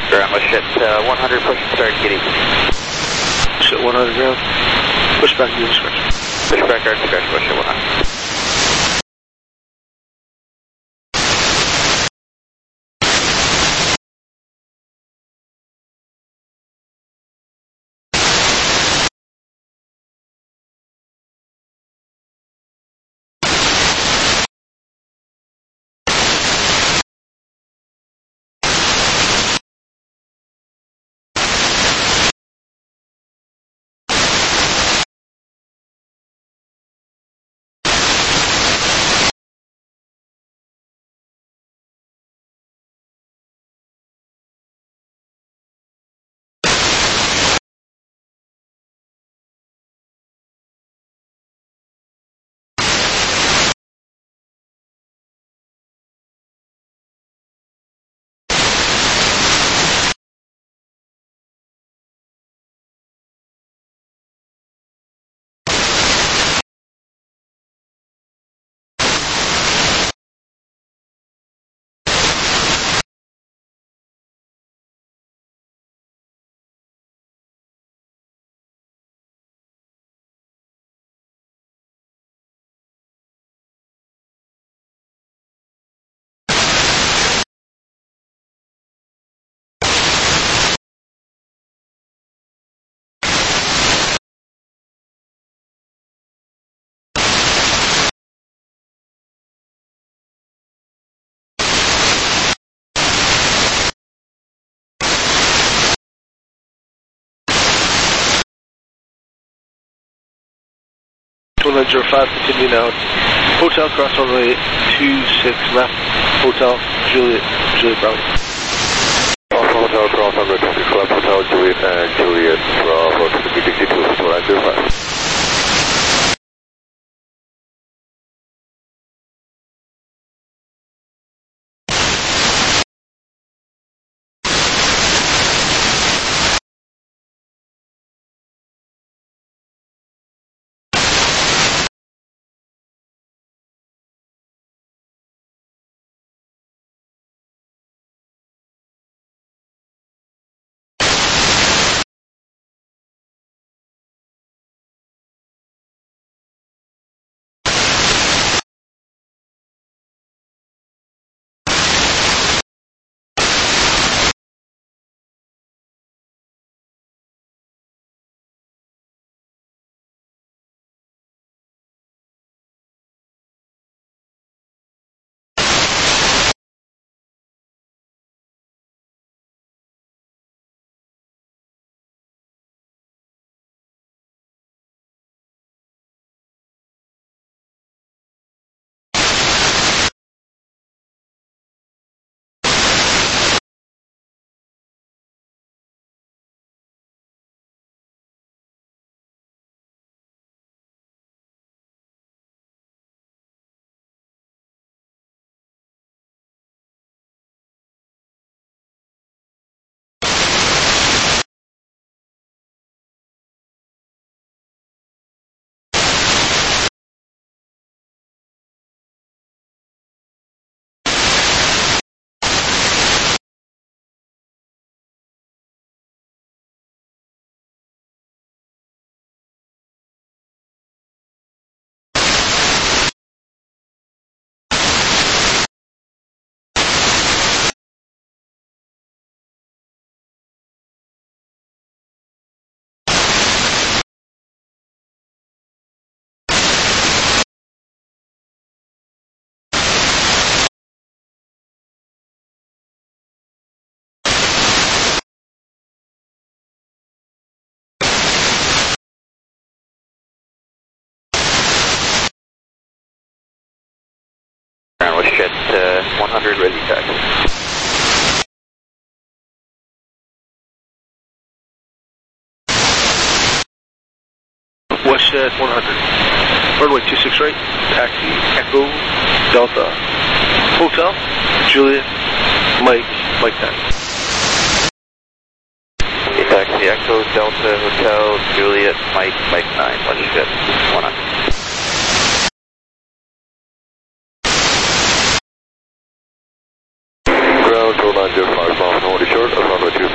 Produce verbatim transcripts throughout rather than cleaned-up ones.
Ground, let's hit uh, one hundred, push and start, Kitty. Push at one hundred ground. Push back to the discretion. Push back, our discretion, push at one hundred. one nine zero five, continue now. Hotel, cross runway two six left. Hotel, Juliet, Juliet Bravo. Alpha Hotel, cross runway two six left. Hotel, Juliet and Juliet Bravo to the B T C two one nine zero five. Ground, let's hit uh, one hundred, ready taxi. Westshed one hundred. Runway two six right. Taxi, Echo, Delta. Hotel, Juliet, Mike, Mike nine. Okay, taxi, Echo, Delta, Hotel, Juliet, Mike, Mike nine. Let's hit one hundred. Ground, one nine zero five, miles north short of runway two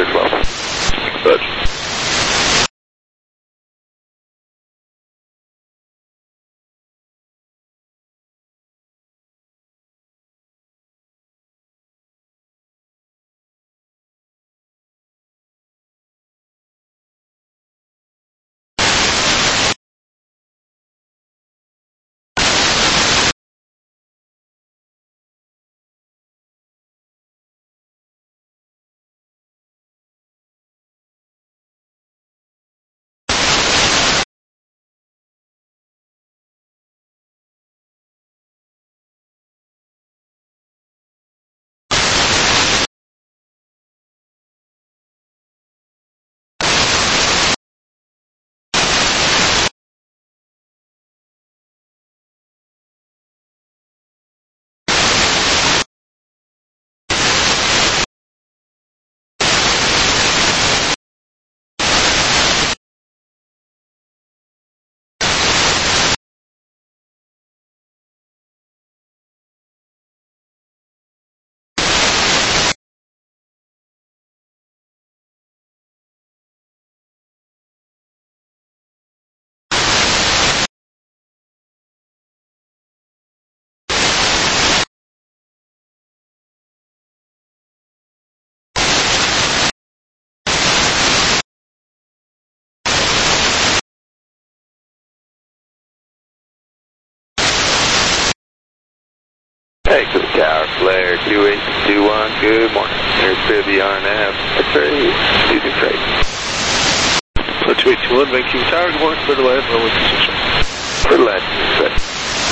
flare, two eight two one, good morning. There's Bibby R N F, X-ray, two six right. two eight two one, Vancouver Tower, good morning, clear to land, runway two six right. Clear to land, two six right.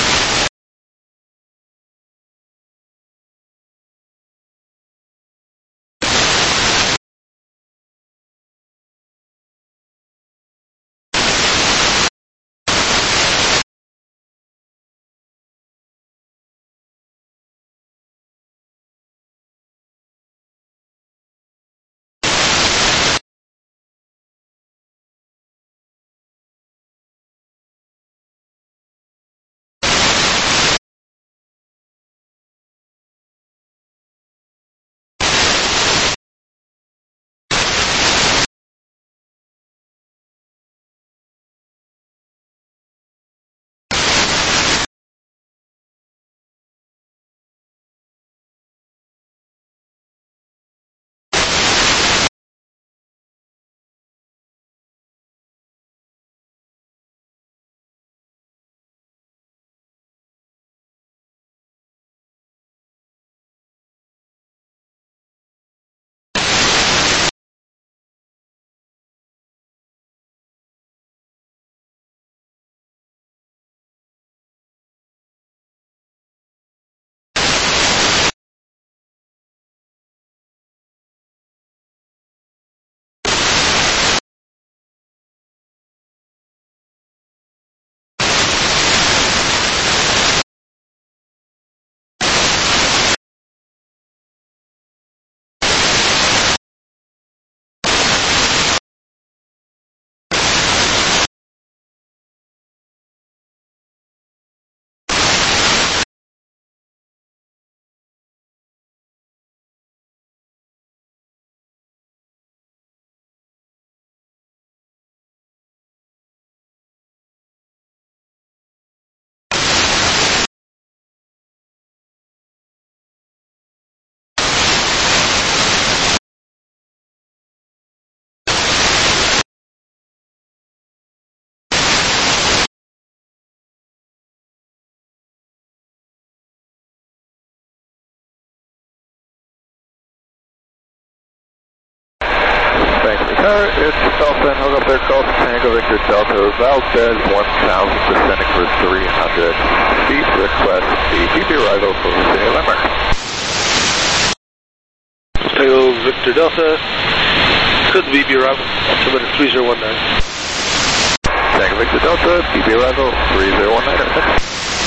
Tower, it's Dolphin, hold up there, call to Tango Victor Delta, Valdez one thousand, descending for three hundred feet, request the D B arrival for City Limmer. Tango Victor Delta, could B B arrival, altimeter three zero one nine. Tango Victor Delta, D B arrival three zero one nine.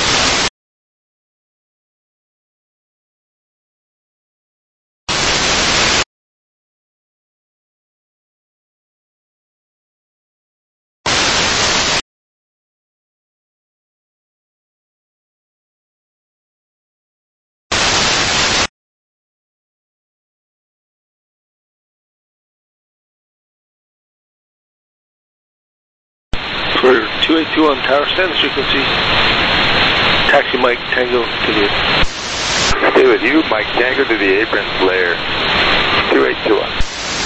For two eight two on tower, stand the frequency. Taxi Mike Tango to the apron. Stay with you, Mike Tango to the apron, flare, two eight two one.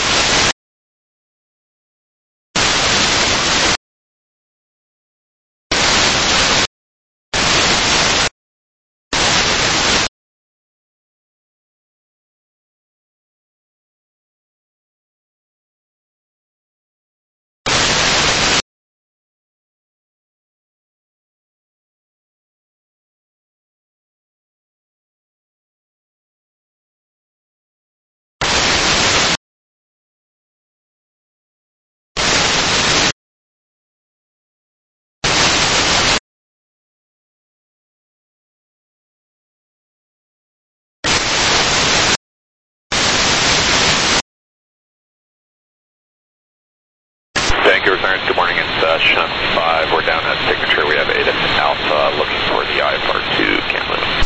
Vancouver Clarence, good morning, it's uh, Shunt five, we're down at Signature, we have Ada Alpha looking for the I F R two Kamloops.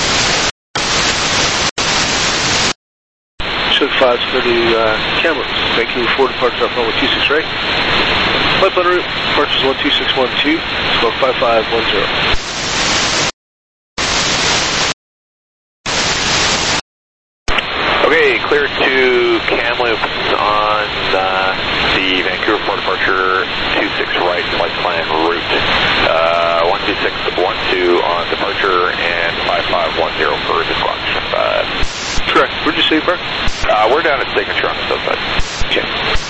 Shunt five, go to uh, Kamloops, Vancouver four, departure off runway two six right. Flight plan route, departure is one two six one two, squawk five five one zero. Okay, clear to Kamloops on uh, the Vancouver for departure two six right flight plan route. Uh, one two six one two on departure and five five one zero for the squawk. City Park? Uh, we're down at Signature on the south side. Okay.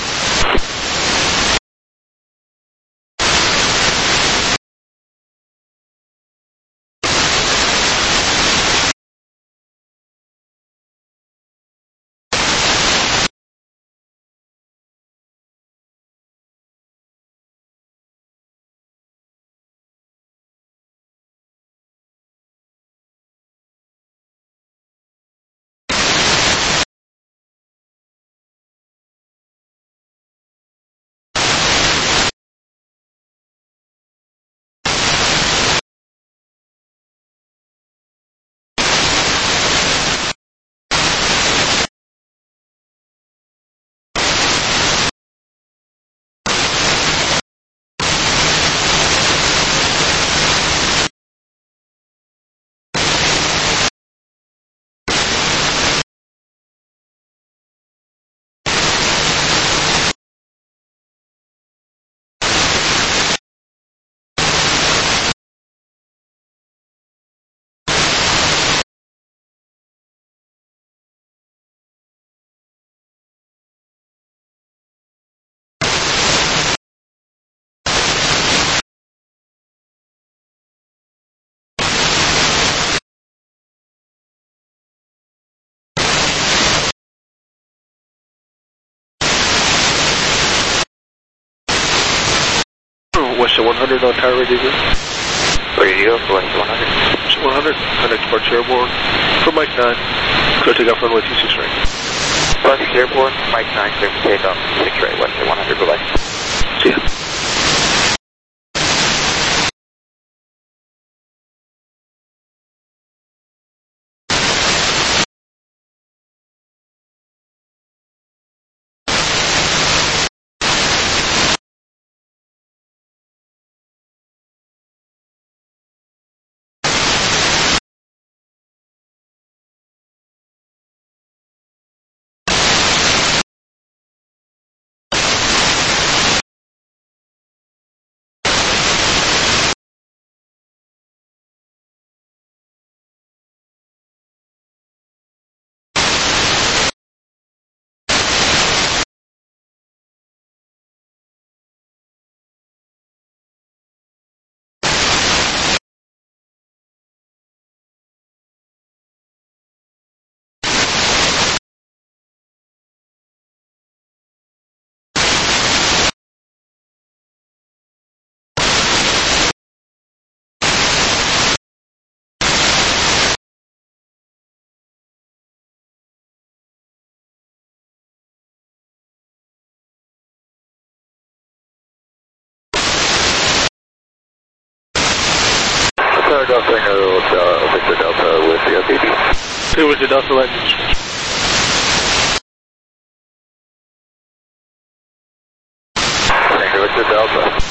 West one hundred on tower radio. Ready to go for West one hundred. West one hundred, connect departure airborne. For Mike nine, clear takeoff runway two six right. West airborne, Mike nine, clear for takeoff, six right, West one hundred, bye-bye. See ya. Paragraph Tango, uh, Victor Delta with the O P B. Here with the Delta Lightning. Tango Victor Delta.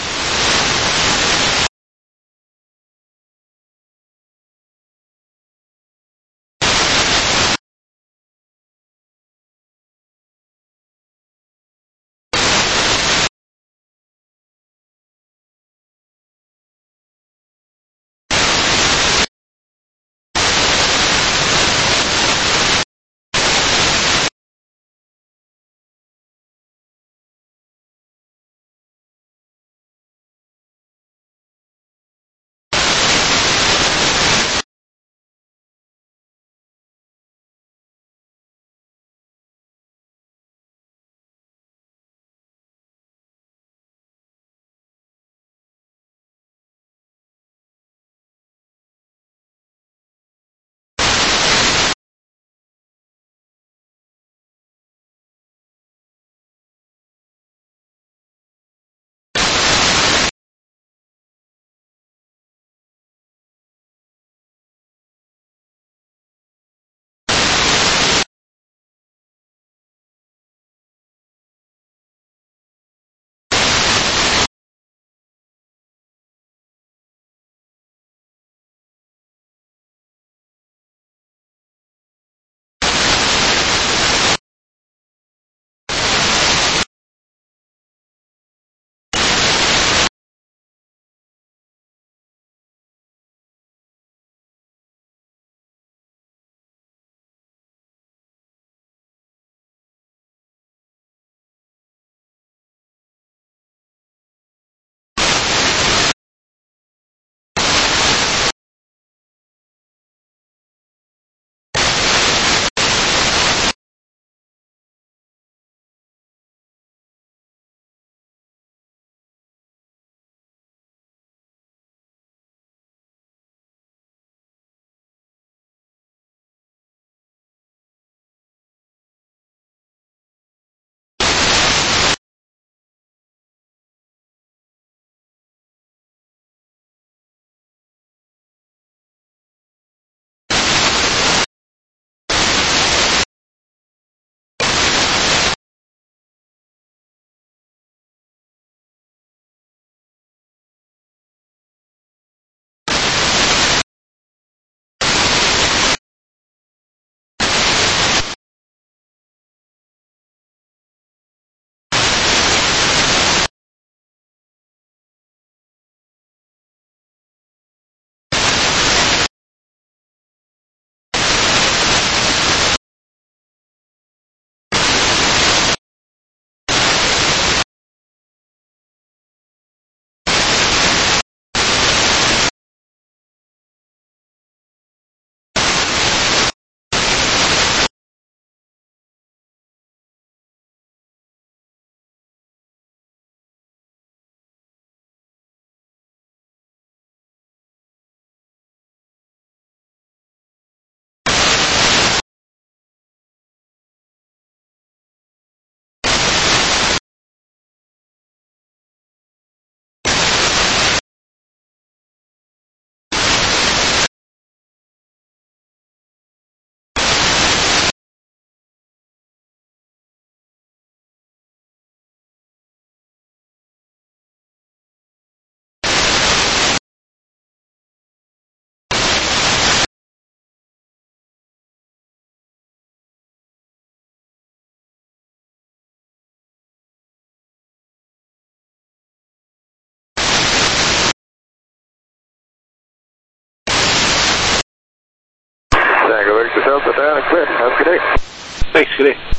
Thanks, good day.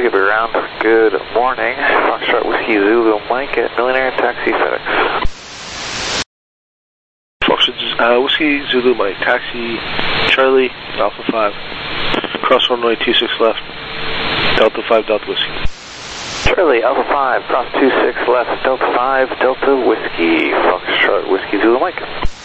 give you around. Good morning. Foxtrot Whiskey Zulu Mike at Millionaire Taxi FedEx. Foxtrot uh, Whiskey Zulu Mike, taxi Charlie Alpha five. Cross runway two six left. Delta five Delta Whiskey. Charlie Alpha five, cross two six left, Delta five Delta Whiskey. Foxtrot Whiskey Zulu Mike.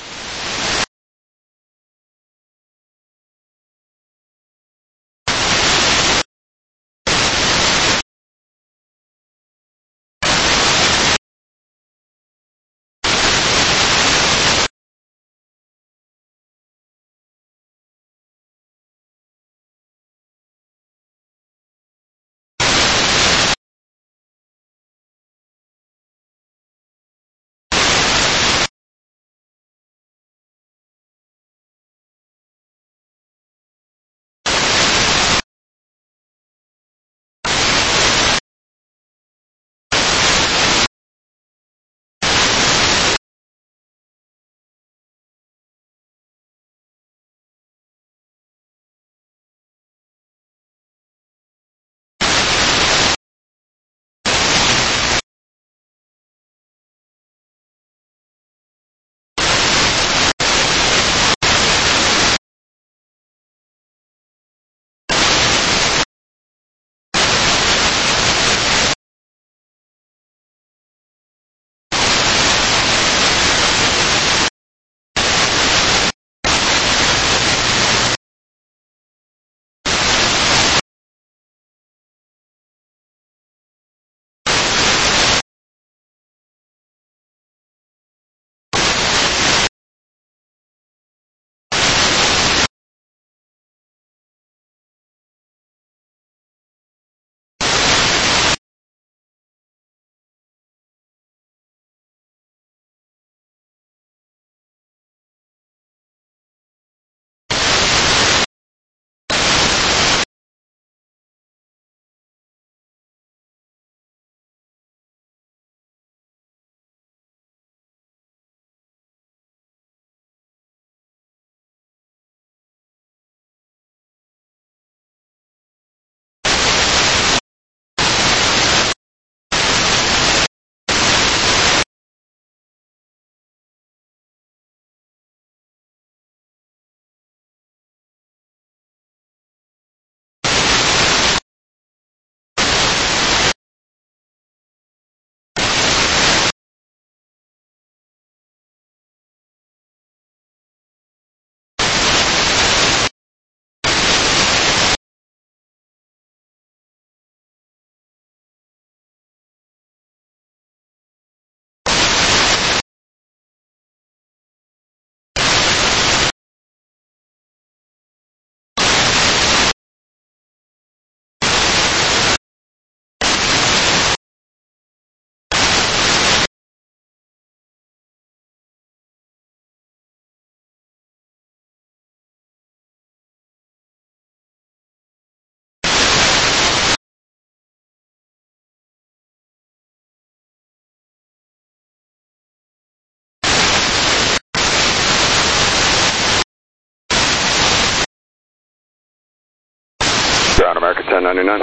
Ground America ten ninety-nine.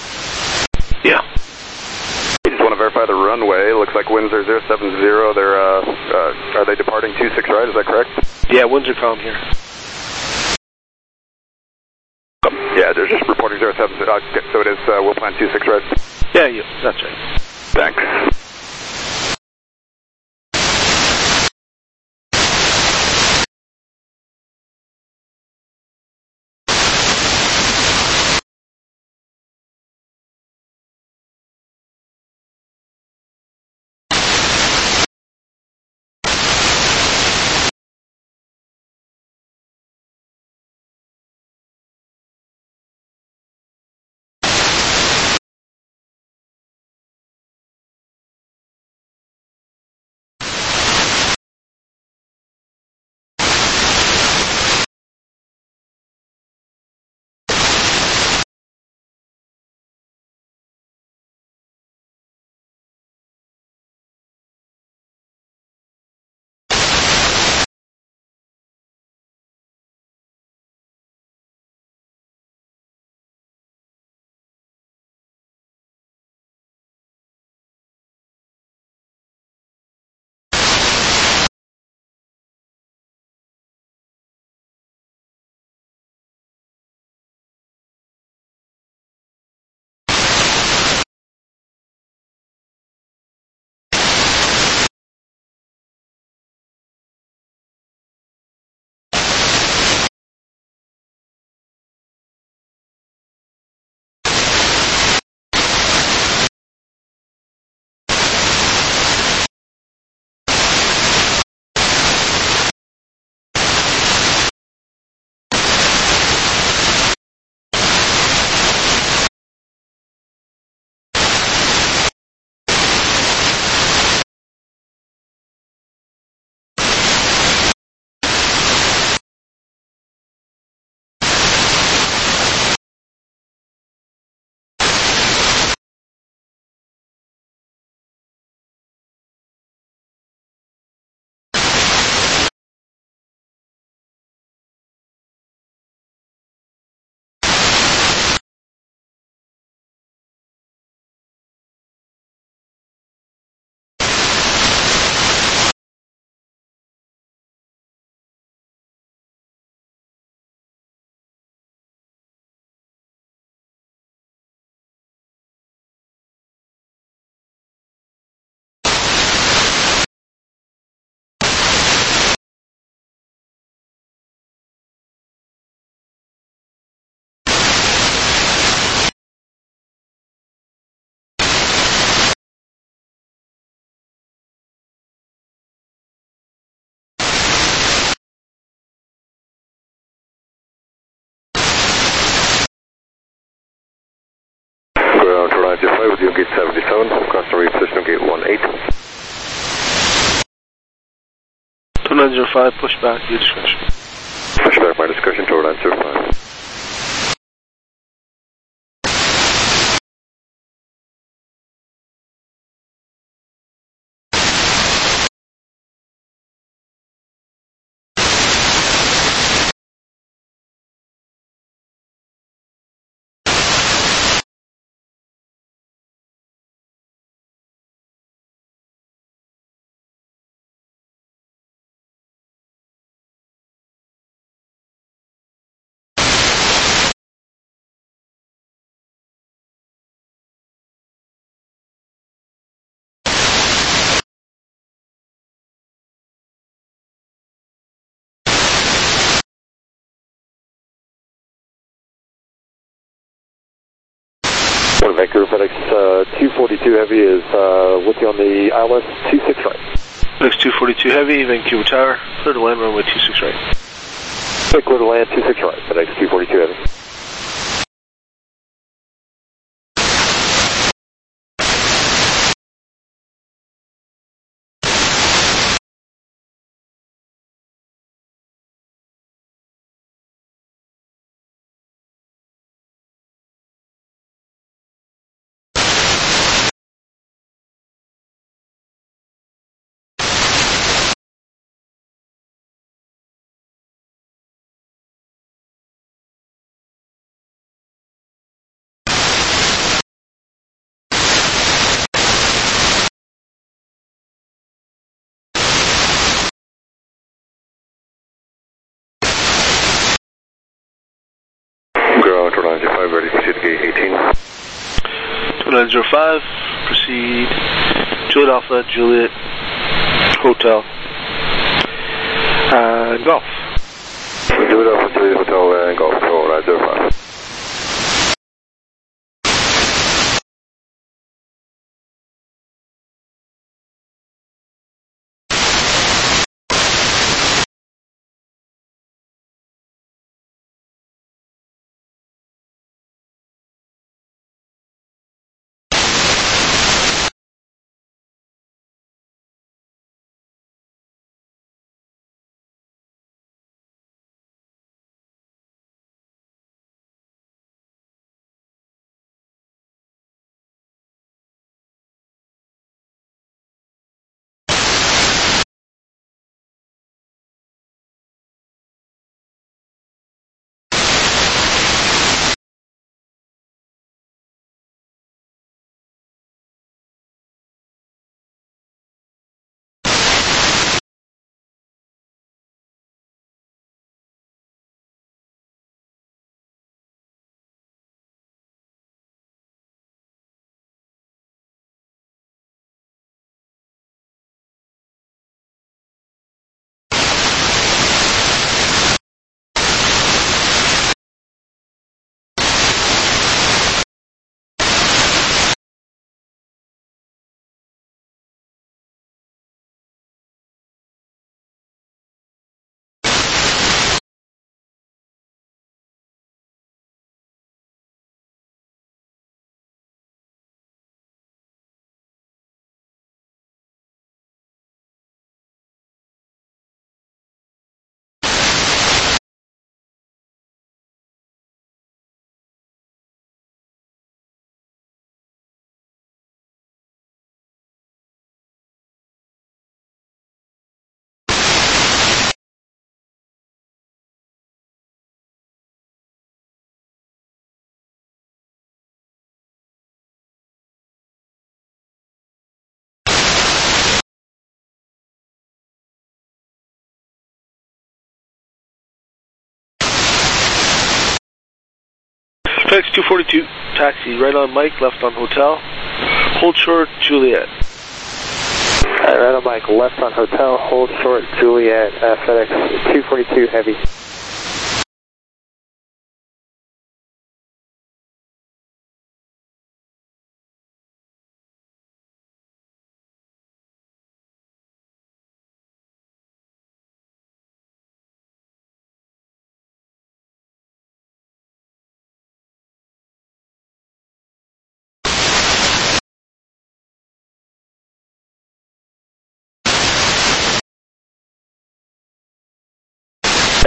Yeah. We just want to verify the runway. Looks like winds are zero seven zero. They're, uh, uh, are they departing two six right? Is that correct? Yeah, winds are calm here. Um, yeah, they're just reporting zero seven zero. Uh, so it is, uh, we'll plan two six right? Yeah, yeah, that's right. Thanks. nine zero five, with gate seventy-seven, crossing reef system gate one eight. two nine zero five, push back, your discretion. Push back, my discretion, two nine zero five. One Vancouver FedEx uh, two forty-two Heavy is uh, with you on the I L S two six right. FedEx two forty-two Heavy, Vancouver Tower, clear to land runway two six right. Clear to land two six right, FedEx two forty-two Heavy. two nine zero five, ready, proceed to gate eighteen. two nine zero five, proceed, Juliet Alpha, Juliet, Hotel, uh, Golf. Juliet Alpha, Juliet Hotel, and Golf, two nine zero five. FedEx two forty-two, taxi, right on Mike, left on Hotel, hold short, Juliet. Uh, right on Mike, left on Hotel, hold short, Juliet, uh, FedEx two forty-two Heavy.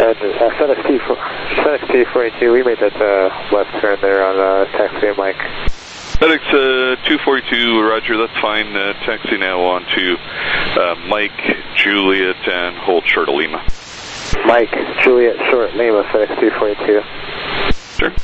And uh, FedEx T FedEx T forty-two, we made that uh, left turn there on uh, taxi and Mike. FedEx uh, two forty-two, Roger, that's fine. Uh, taxi now on to uh, Mike, Juliet, and hold short of Lima. Mike, Juliet, short Lima, FedEx two forty-two. Sure.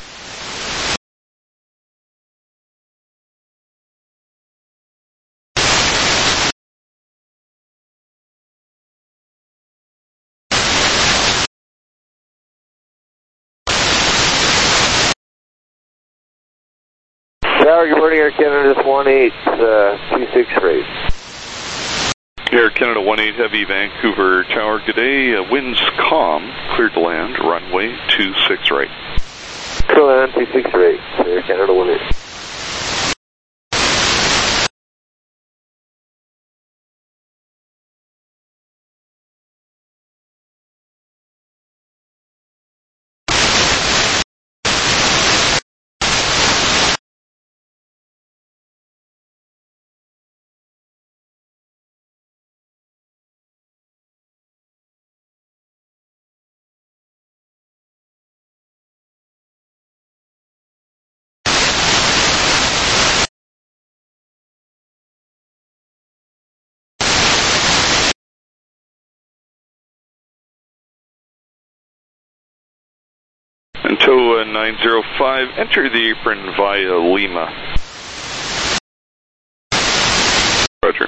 Tower, good morning, Air Canada, this one eight, uh, two six rate. Air Canada one eight Heavy, Vancouver Tower, good day. Uh, winds calm, cleared to land, runway two six right. Clear land, two six rate, Air Canada one eight. And TOA nine zero five, enter the apron via Lima. Roger.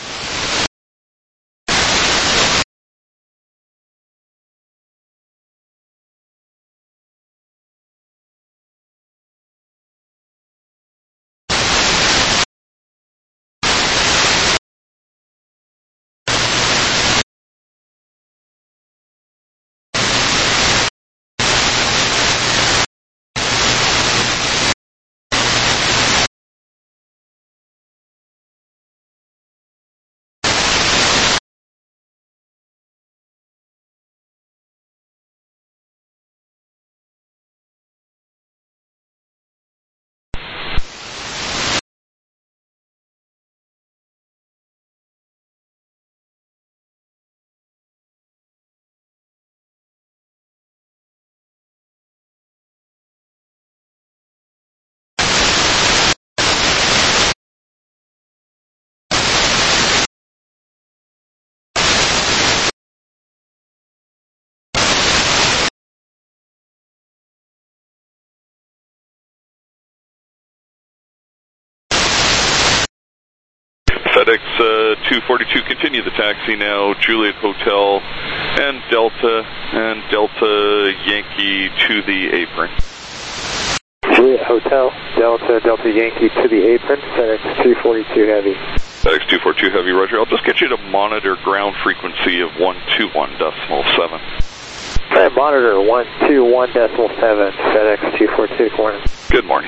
FedEx uh, two forty-two, continue the taxi now, Juliet Hotel and Delta, and Delta Yankee to the apron. Juliet Hotel, Delta, Delta Yankee to the apron, FedEx two forty-two Heavy. FedEx two forty-two Heavy, Roger. I'll just get you to monitor ground frequency of one two one decimal seven. And monitor one two one decimal seven, FedEx two forty-two, good morning. Good morning.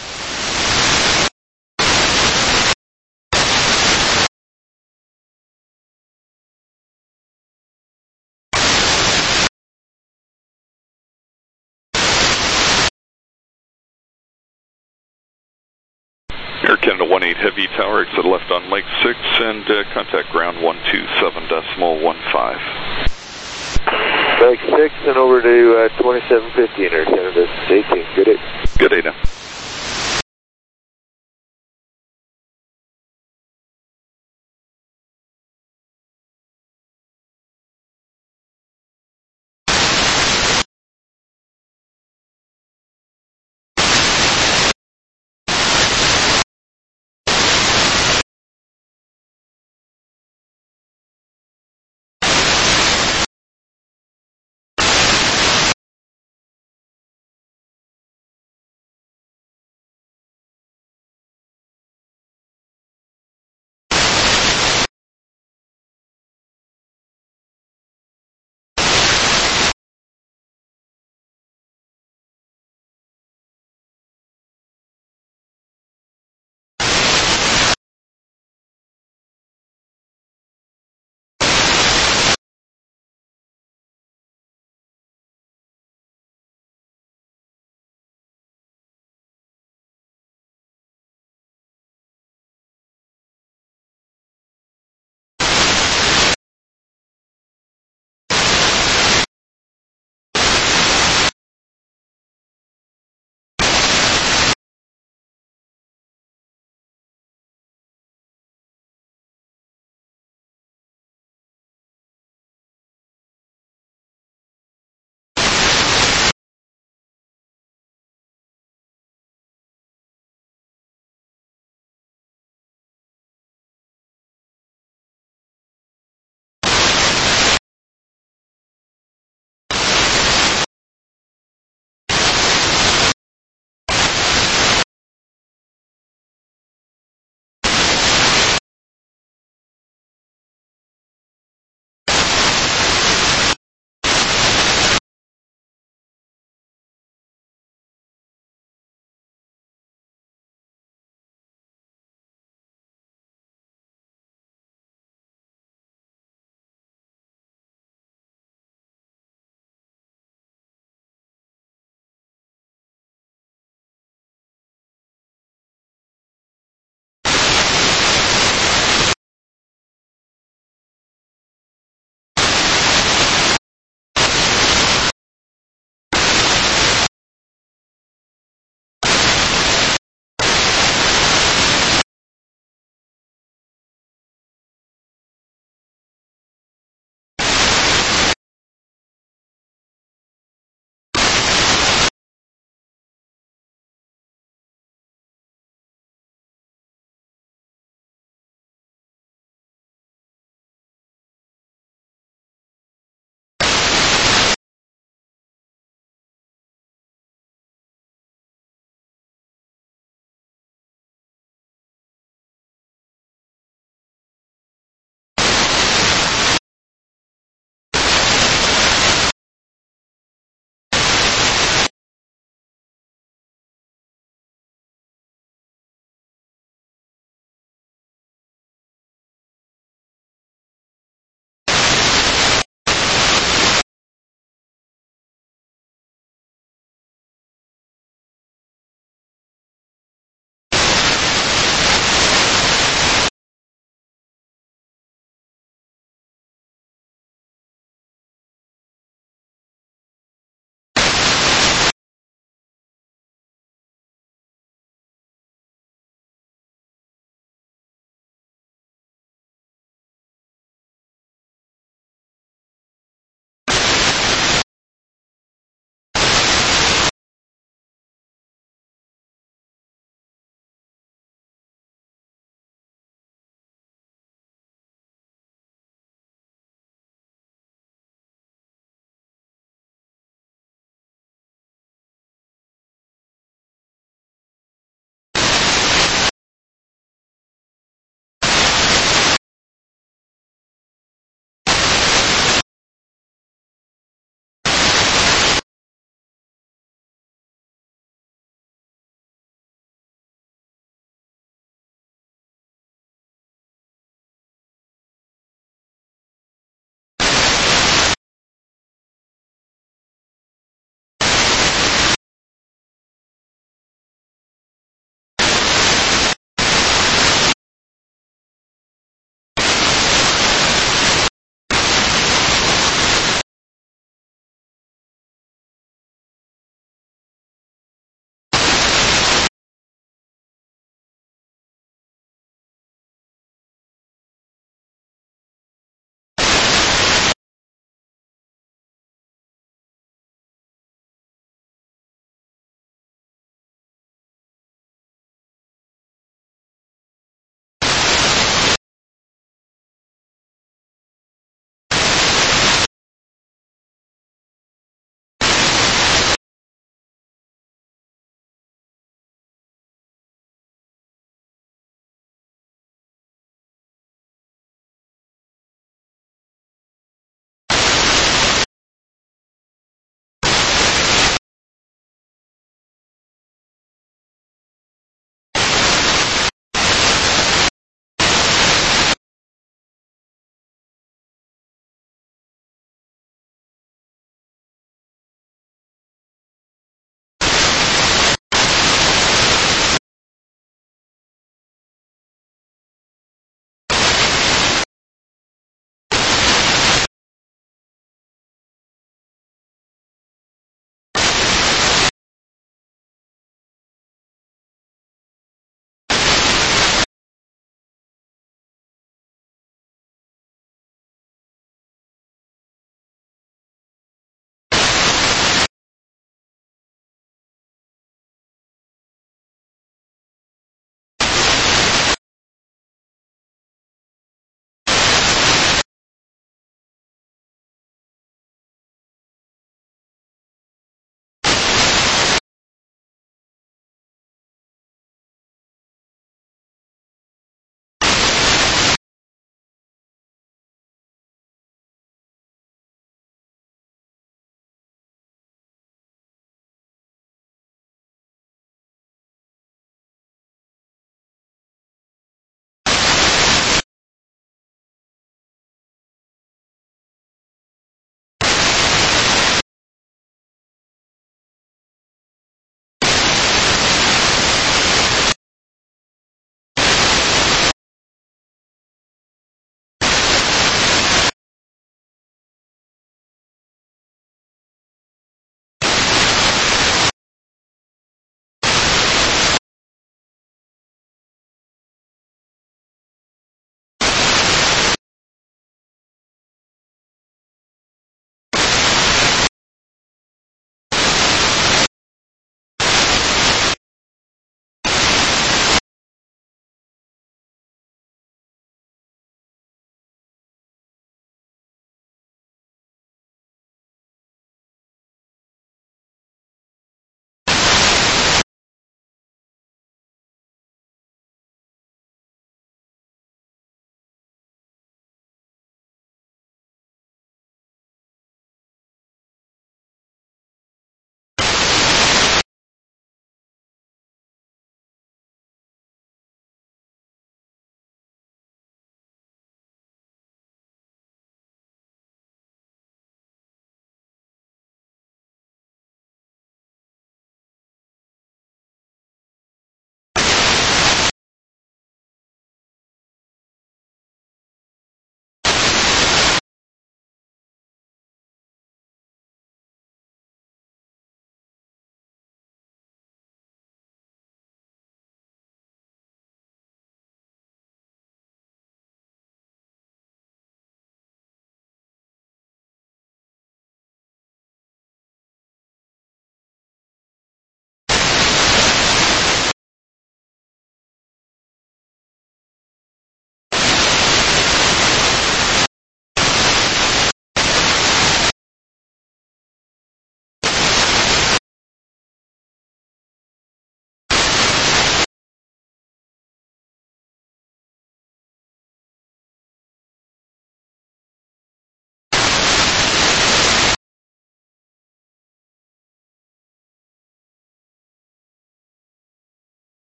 Air Canada one eight Heavy Tower, exit left on Mike six, and uh, contact ground one two seven decimal one five. Mike six and over to uh, twenty-seven fifty in Air Canada eighteen, good day. Good day now.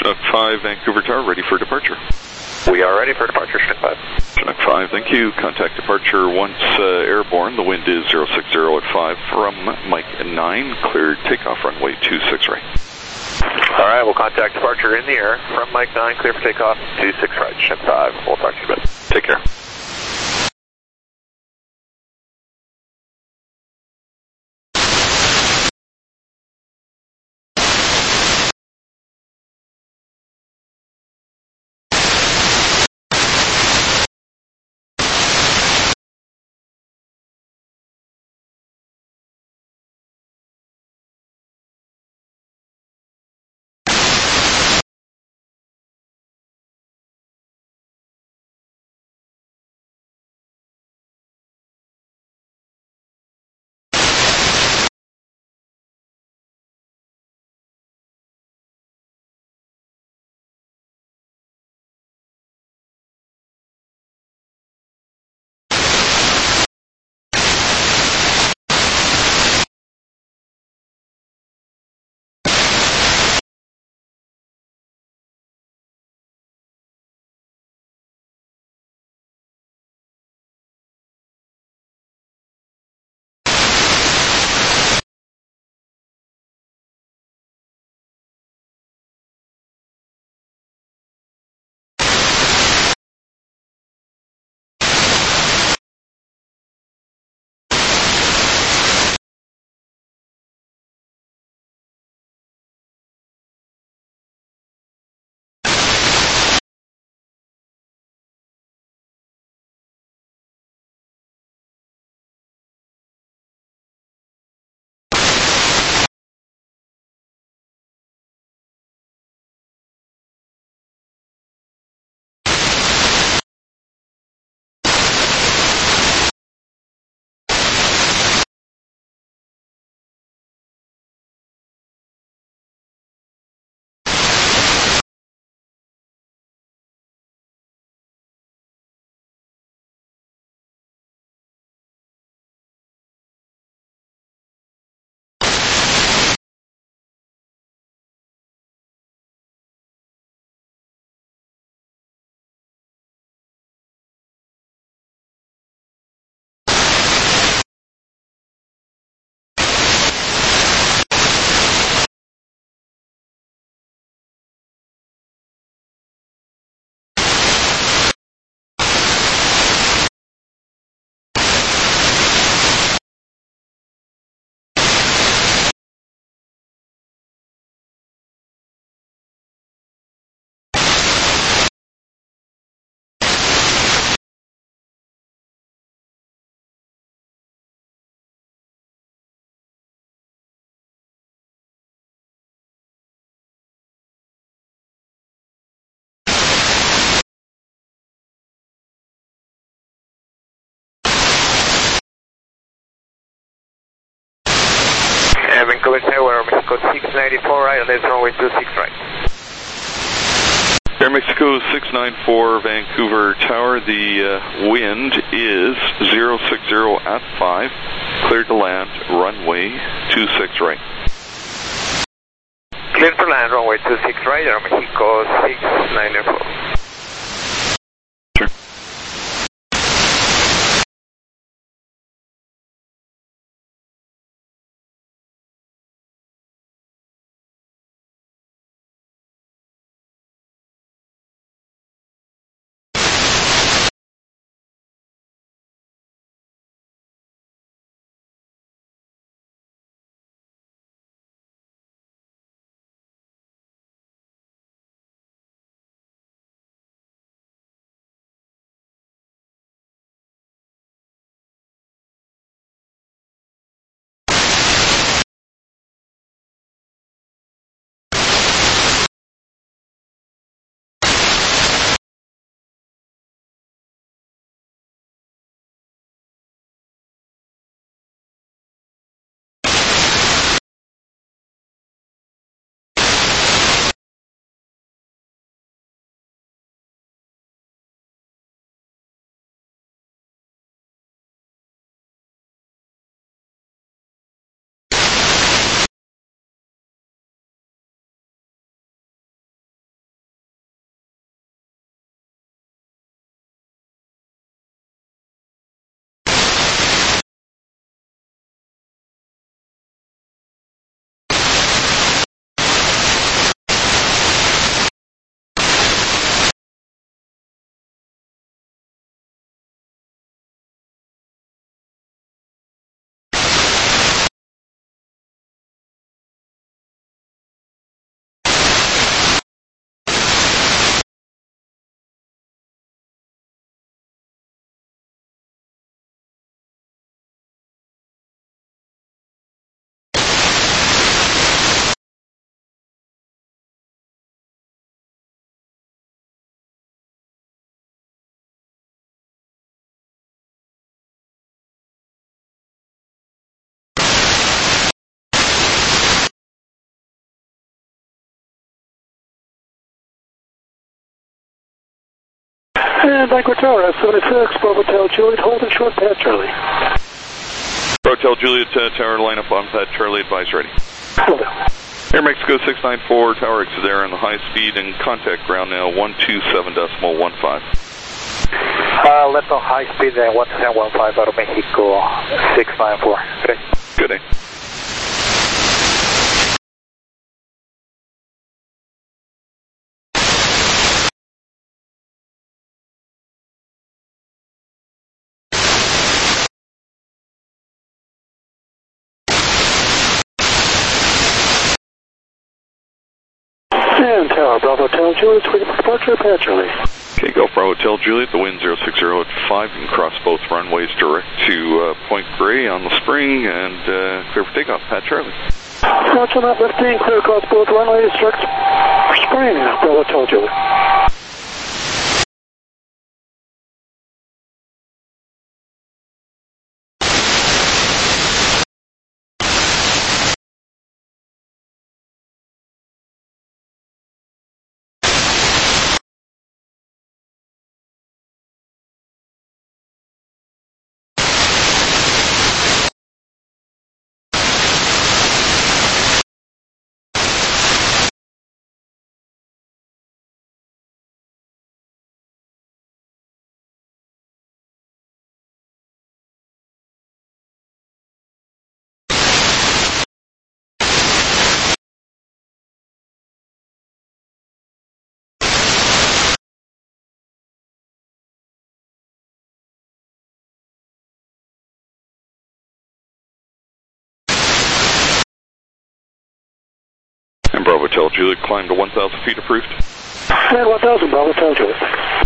Chinook five, Vancouver Tower, ready for departure. We are ready for departure, Chinook five. Chinook five, thank you. Contact departure once uh, airborne. The wind is zero six zero at five from Mike nine. Cleared takeoff runway two six right. All right, we'll contact departure in the air from Mike nine, clear for takeoff, two six right, Chinook five. We'll talk to you about it. Take care. And Vancouver Tower, Mexico six ninety-four right, and there's runway two six right. Air Mexico six nine four, Vancouver Tower. The uh, wind is zero six zero at five. Cleared to land, runway two six right. Cleared for land, runway two six right, Air Mexico six nine four. And Banquet Tower, F seventy-six, Bravo Hotel Juliet, holding short, Pat Charlie. Hotel Juliet uh, Tower, line up on Pat Charlie, advise ready. Hold on. Air Mexico six nine four, Tower X is there on the high speed and contact ground now one two seven decimal one five. Uh, left on high speed and one two seven one five out of Mexico six nine four. Okay. Good day. And Tower, Bravo Hotel Juliet, waiting for departure, Pat Charlie. Okay, Gulf Bravo Hotel Juliet, the wind zero six zero at five. You can cross both runways direct to uh, Point Grey on the spring and uh, clear for takeoff, Pat Charlie. Roger that, lifting, clear across both runways, direct spring, Bravo Hotel Juliet. And Bravo Hotel Juliet, climb to one thousand feet approved. And one thousand, Bravo Hotel Juliet.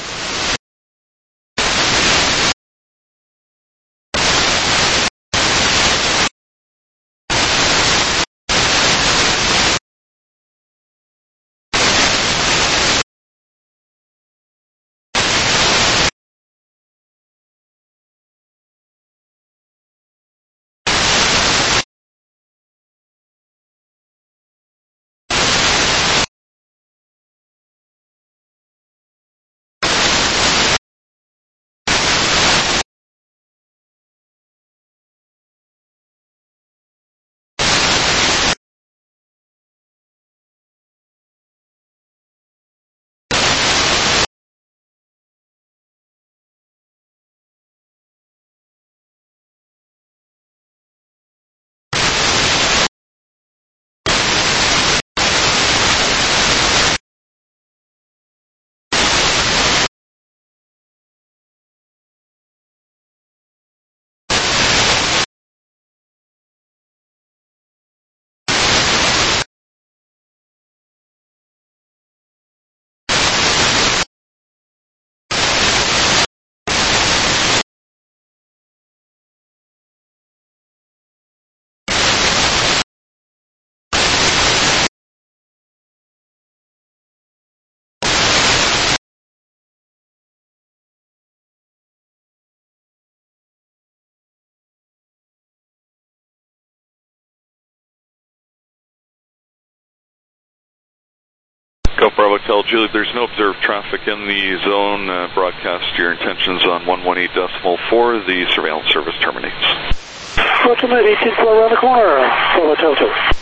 Gulf Bravo Hotel Juliet, there's no observed traffic in the zone. Uh, broadcast your intentions on one one eight decimal four. The surveillance service terminates. Roger that, eighteen floor around the corner, Bravo Hotel Juliet.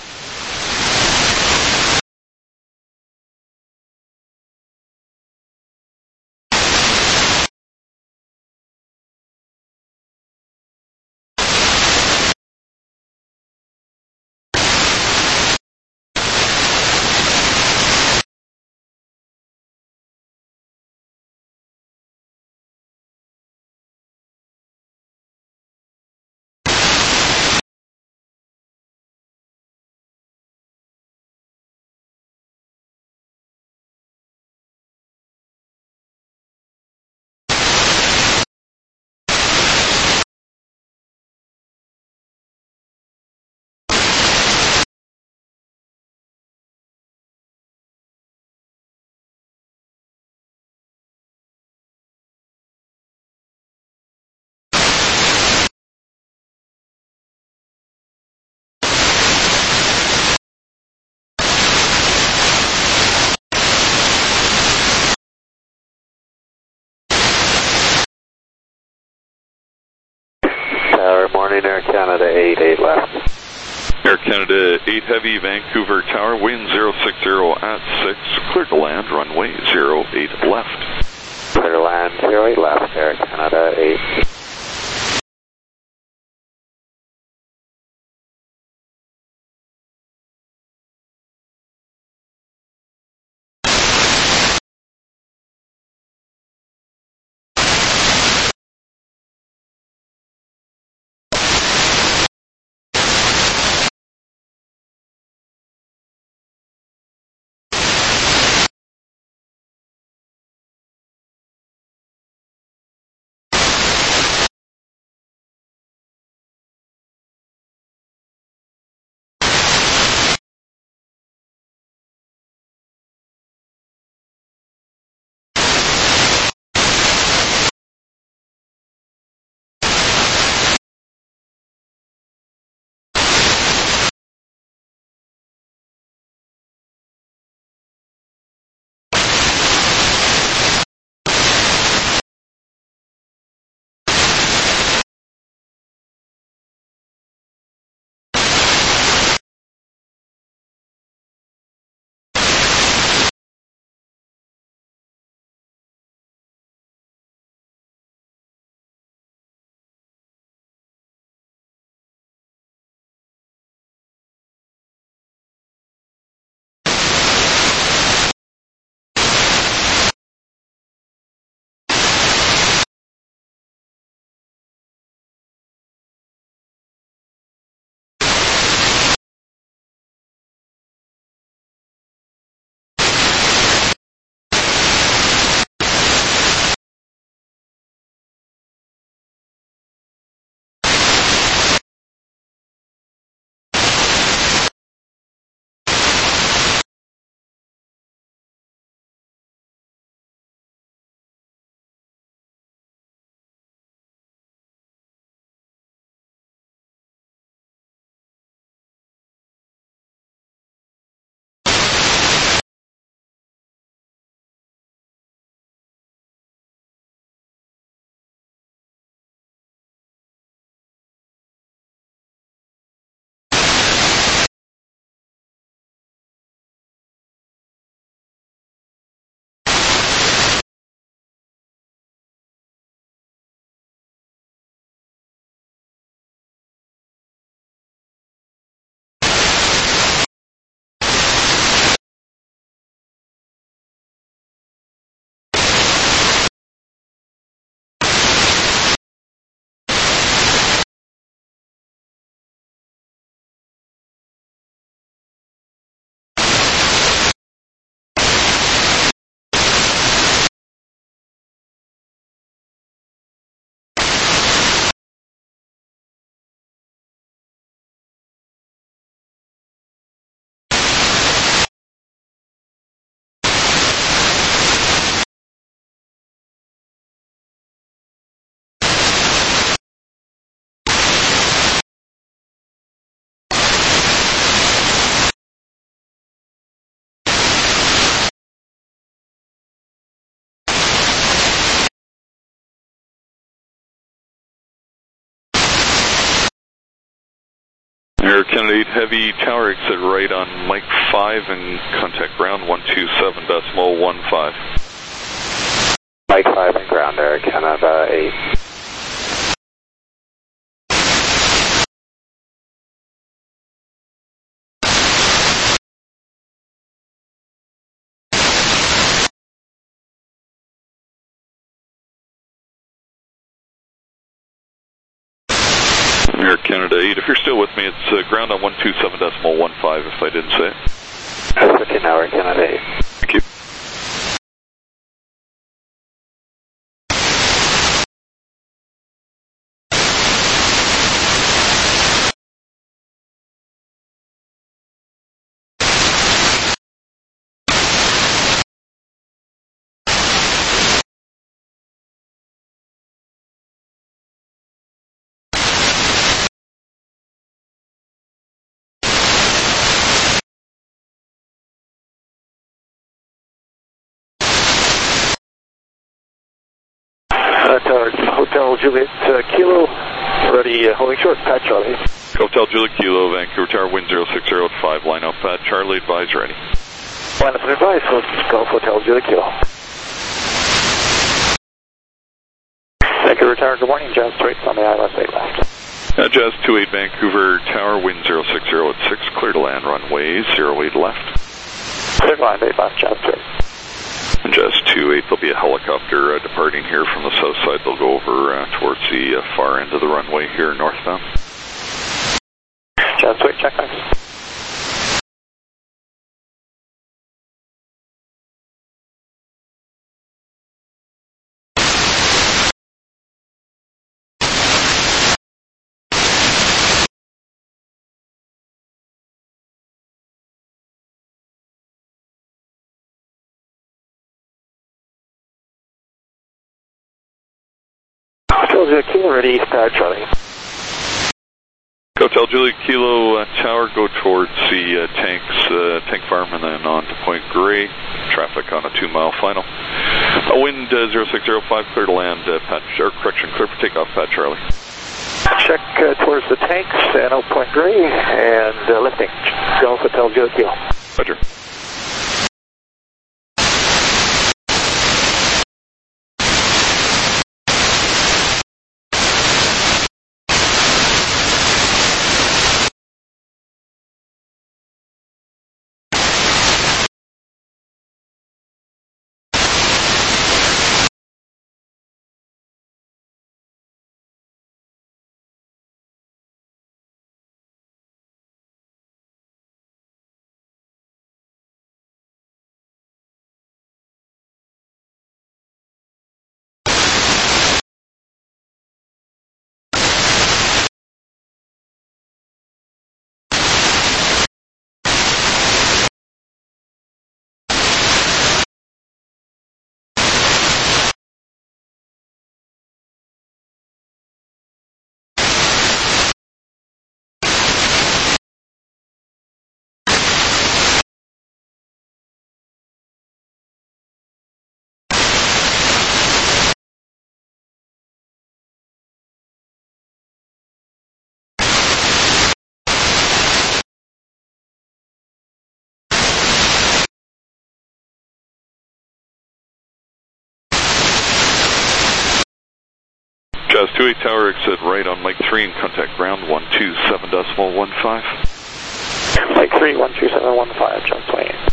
Good morning, Air Canada eight eight left. Air Canada eight Heavy, Vancouver Tower, wind zero six zero at six, clear to land, runway zero eight left. Clear to land, zero eight left, Air Canada eight. Air Canada eight Heavy, tower exit right on Mike five and contact ground one two seven decimal one five. Mike five and ground, Air Canada eight. Air Canada eight, if you're still with me, it's uh, ground on one two seven decimal one five if I didn't say it. That's okay now, Air Canada eight. Thank you. Uh, Hotel Juliet uh, Kilo. Ready, uh, holding short, Pat Charlie. Hotel Juliet Kilo, Vancouver Tower, wind zero six zero at five, line up, Pat Charlie, advise ready. Line up and advise, Golf Hotel Juliet Kilo. Vancouver Tower, good morning, Jazz two eight on the I L S eight left. Uh, Jazz two eight Vancouver Tower, wind zero six zero at six, clear to land, runway zero eight left. Clear to land, eight left, Jazz two eight. And Jazz two eight, there'll be a helicopter uh, departing here from the south side. They'll go over uh, towards the uh, far end of the runway here northbound. Jazz two eight, check next. Hotel Juliet Kilo, ready, Pat Charlie. Hotel Juliet Kilo uh, Tower, go towards the uh, tanks, uh, tank farm, and then on to Point Grey. Traffic on a two-mile final. A wind uh, zero six zero five, clear to land, uh, Pat, or correction, clear for takeoff, Pat Charlie. Check uh, towards the tanks and Oak Point Grey, and uh, lifting. Golf Hotel Juliet Kilo. Roger. Jazz two eight Tower, exit right on Mike three and contact ground one two seven decimal one five. Mike three, one two seven one five, Jazz two eight.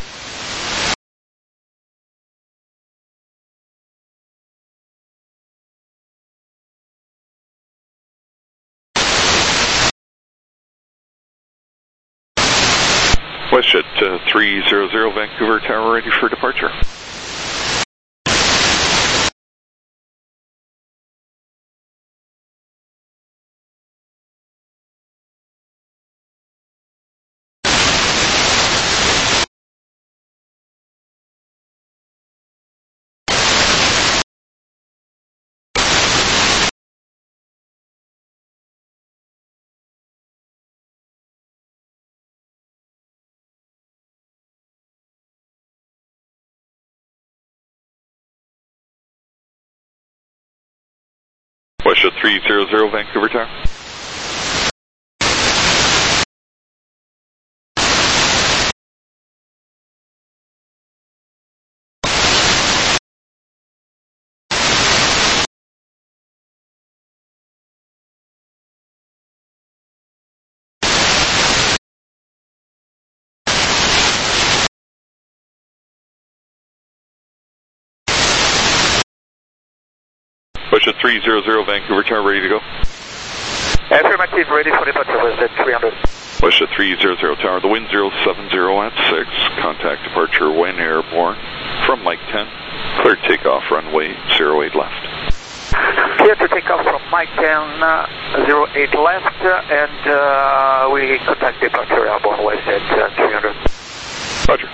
WestJet uh, three hundred, Vancouver Tower, ready for departure. WestJet three hundred, Vancouver Tower. WestJet three hundred, Vancouver Tower, ready to go. Affirmative, ready for departure, WestJet three hundred. WestJet three hundred Tower, the wind zero seven zero at six, contact departure when airborne from Mike ten, clear takeoff runway zero eight left. Clear to take off from Mike ten, uh, zero eight left, uh, and uh, we contact departure airborne WestJet uh, three hundred. Roger.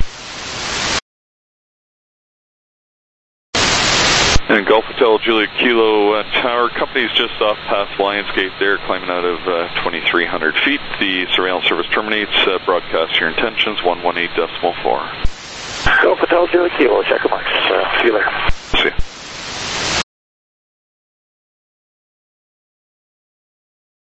And Golf Hotel Juliet Kilo uh, Tower, company's just off past Lionsgate there, climbing out of uh, twenty-three hundred feet. The surveillance service terminates. Uh, broadcast your intentions, one one eight decimal four. Golf Hotel Juliet Kilo, check marks. Uh, see you later. See you.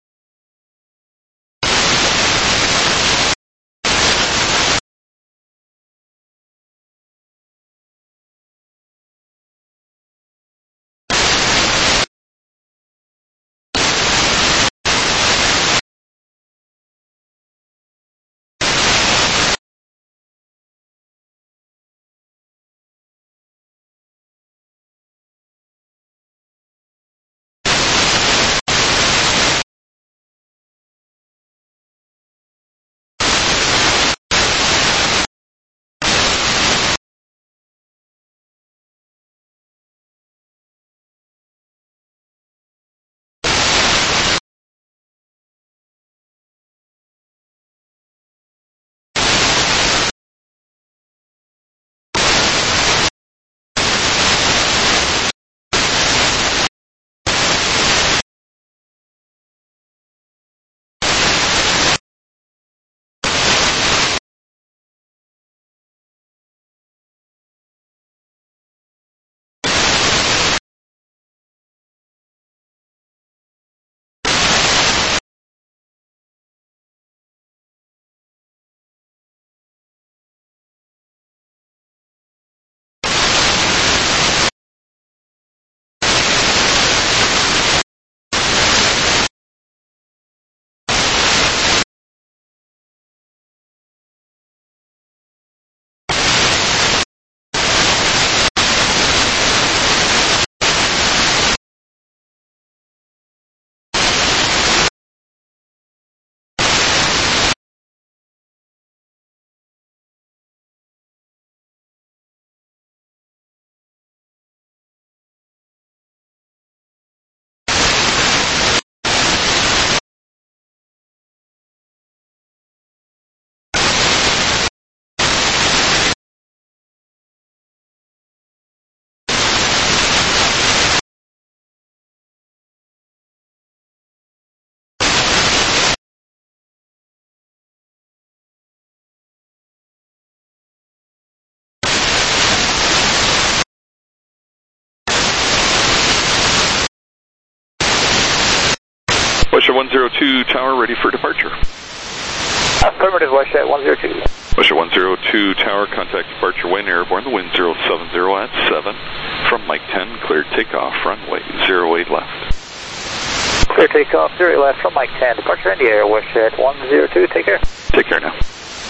one zero two Tower, ready for departure. Affirmative, WestJet one zero two. WestJet one zero two Tower, contact departure wind airborne, the wind zero seven zero at seven. From Mike ten, cleared takeoff, runway zero eight left. Clear takeoff, zero eight left from Mike ten, departure in the air, WestJet one zero two, take care. Take care now.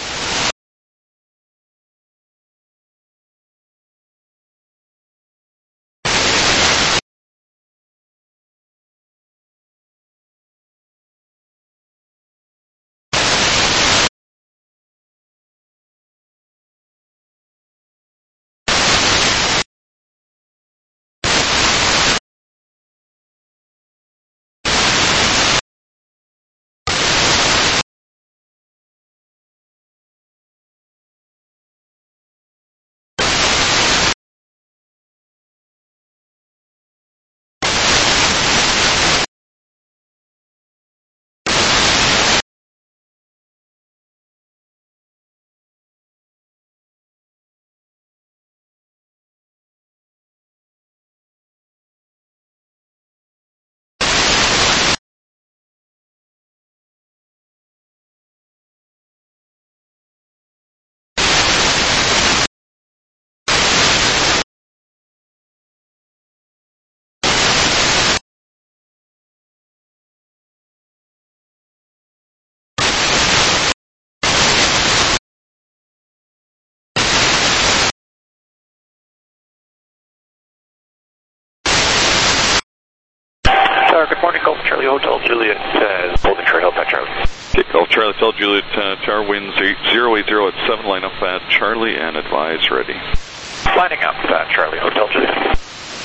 Good morning, Golf Charlie Hotel Juliet, uh, Golden Trail, Pat Charlie. Okay, Golf Charlie Hotel Juliet, uh, Tower, wind zero eight zero at seven, line up at Charlie and advise ready. Lining up, Pat Charlie Hotel Juliet.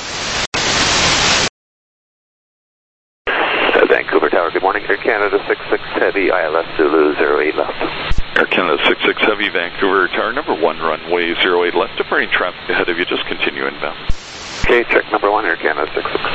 Uh, Vancouver Tower, good morning. Air Canada six six Heavy, I L S Zulu zero eight left. Air Canada six six Heavy, Vancouver Tower, number one, runway zero eight left, departing traffic ahead of you, just continue inbound. Okay, check number one, Air Canada six six.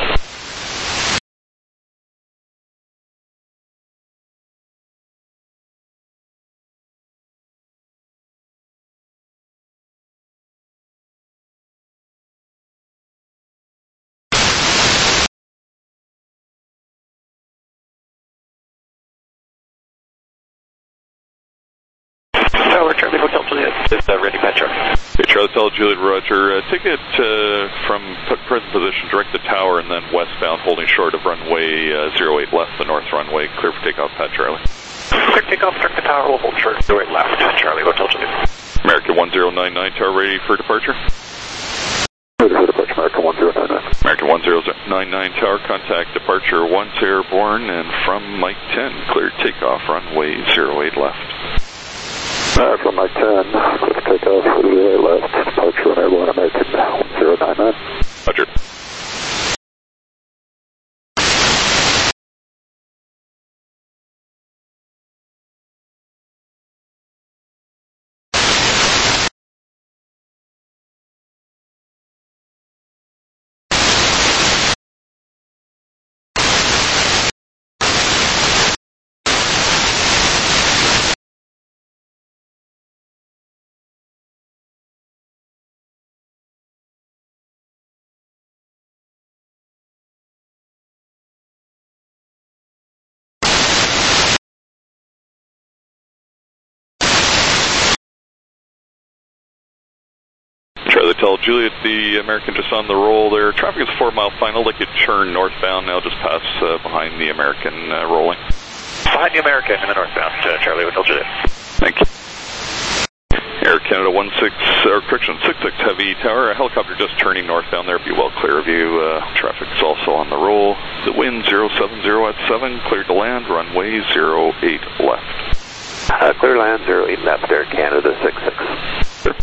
Tower, Charlie Hotel Juliet, is uh, ready, Pat Charlie. Okay, Charlie Hotel Juliet, roger. Uh, take it uh, from present position, direct the tower, and then westbound, holding short of runway uh, zero eight left, the north runway, clear for takeoff, Pat Charlie. Clear takeoff, direct the tower, we'll hold short, zero eight left, Charlie Hotel Juliet. American one zero nine nine Tower, ready for departure. Ready for departure, American one zero nine nine. American one zero nine nine Tower, contact departure once airborne, and from Mike ten, clear takeoff, runway zero eight left. Uh, from Mike ten, clear takeoff, zero eight left, departure on airborne, American one zero nine nine. Roger. Charlie Hotel Juliet, the American just on the roll there. Traffic is four mile final. They could turn northbound now, just pass uh, behind the American uh, rolling. Behind the American in the northbound, uh, Charlie Hotel Juliet. Thank you. Air Canada one six, or correction, six six Heavy Tower. A helicopter just turning northbound there. Be well clear of you. Uh, traffic is also on the roll. The wind zero seven zero at seven. Cleared to land. Runway zero eight left. Uh, clear land zero eight left, Air Canada six six. Sure.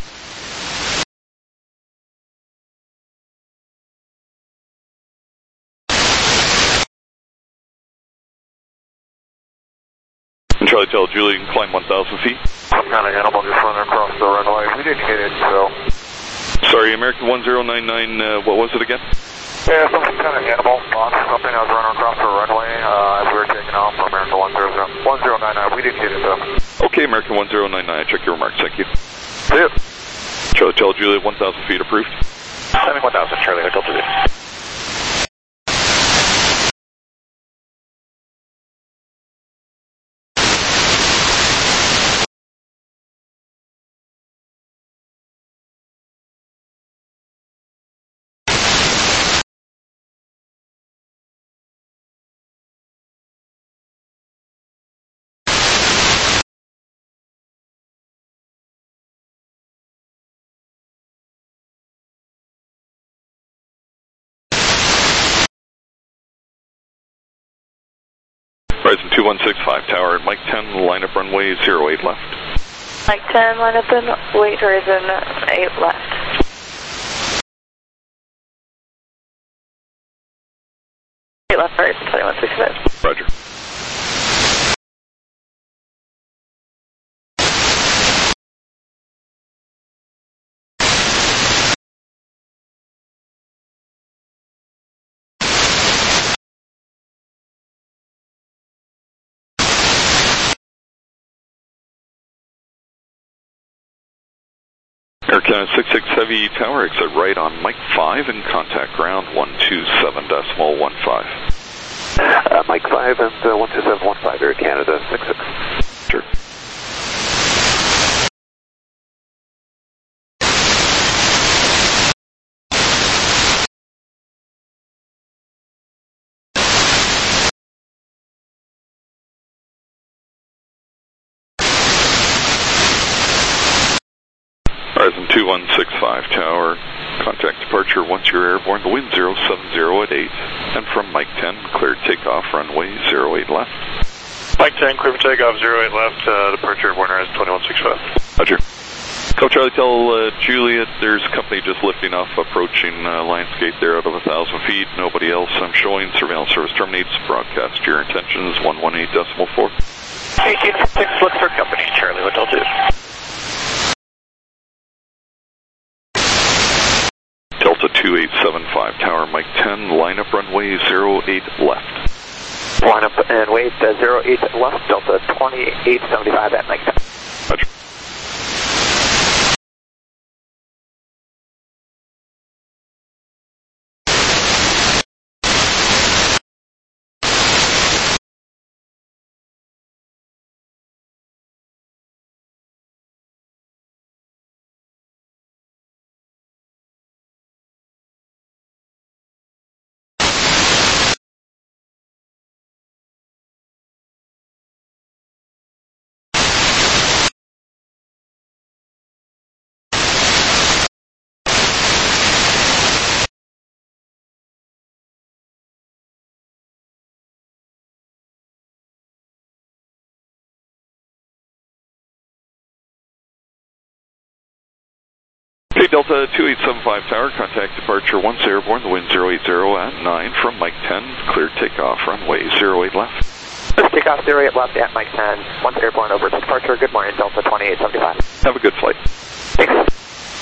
Charlie Hotel Juliet, you can climb one thousand feet. Some kind of animal just running across the runway. We didn't hit it, so. Sorry, American one zero nine nine, uh, what was it again? Yeah, some kind of animal, monster, something that was running across the runway uh, as we were taking off from American one zero nine nine. We didn't hit it, though. Okay, American one zero nine nine, check your remarks, thank you. Yep. Charlie Hotel Juliet, one thousand feet approved. Sending one thousand, Charlie Hotel Juliet. Horizon two one six five Tower at Mike ten, line up runway zero eight left. Mike ten, line up and wait, Horizon eight left. eight left, Horizon twenty-one sixty-five. Roger. Air Canada six six Heavy Tower, exit right on Mike five and contact ground one two seven decimal one five. Uh, Mike five and uh, one two seven one five, Air Canada six six. Sure. Horizon two one six five Tower, contact departure once you're airborne, the wind zero seven zero at eight, and from Mike ten, clear takeoff, runway zero eight left. Mike ten, clear for takeoff, zero eight left, uh, departure airborne, Horizon twenty-one sixty-five. Roger. Go Charlie, tell uh, Juliet there's a company just lifting off, approaching uh, Lionsgate there out of a thousand feet, nobody else I'm showing, surveillance service terminates, broadcast your intentions, one one eight decimal four. eighteen six, look for company, Charlie, Hotel two. Delta two eight seven five Tower, Mike ten, line up runway zero eight left. Line up and wait, uh, zero eight left, Delta twenty-eight seventy-five at Mike ten. Roger. Okay, Delta two eight seven five Tower, contact departure once airborne, the wind zero eight zero at nine from Mike ten, clear takeoff, runway zero eight left. Let's take off zero eight left at Mike ten, once airborne over to departure, good morning, Delta twenty-eight seventy-five. Have a good flight. Thanks.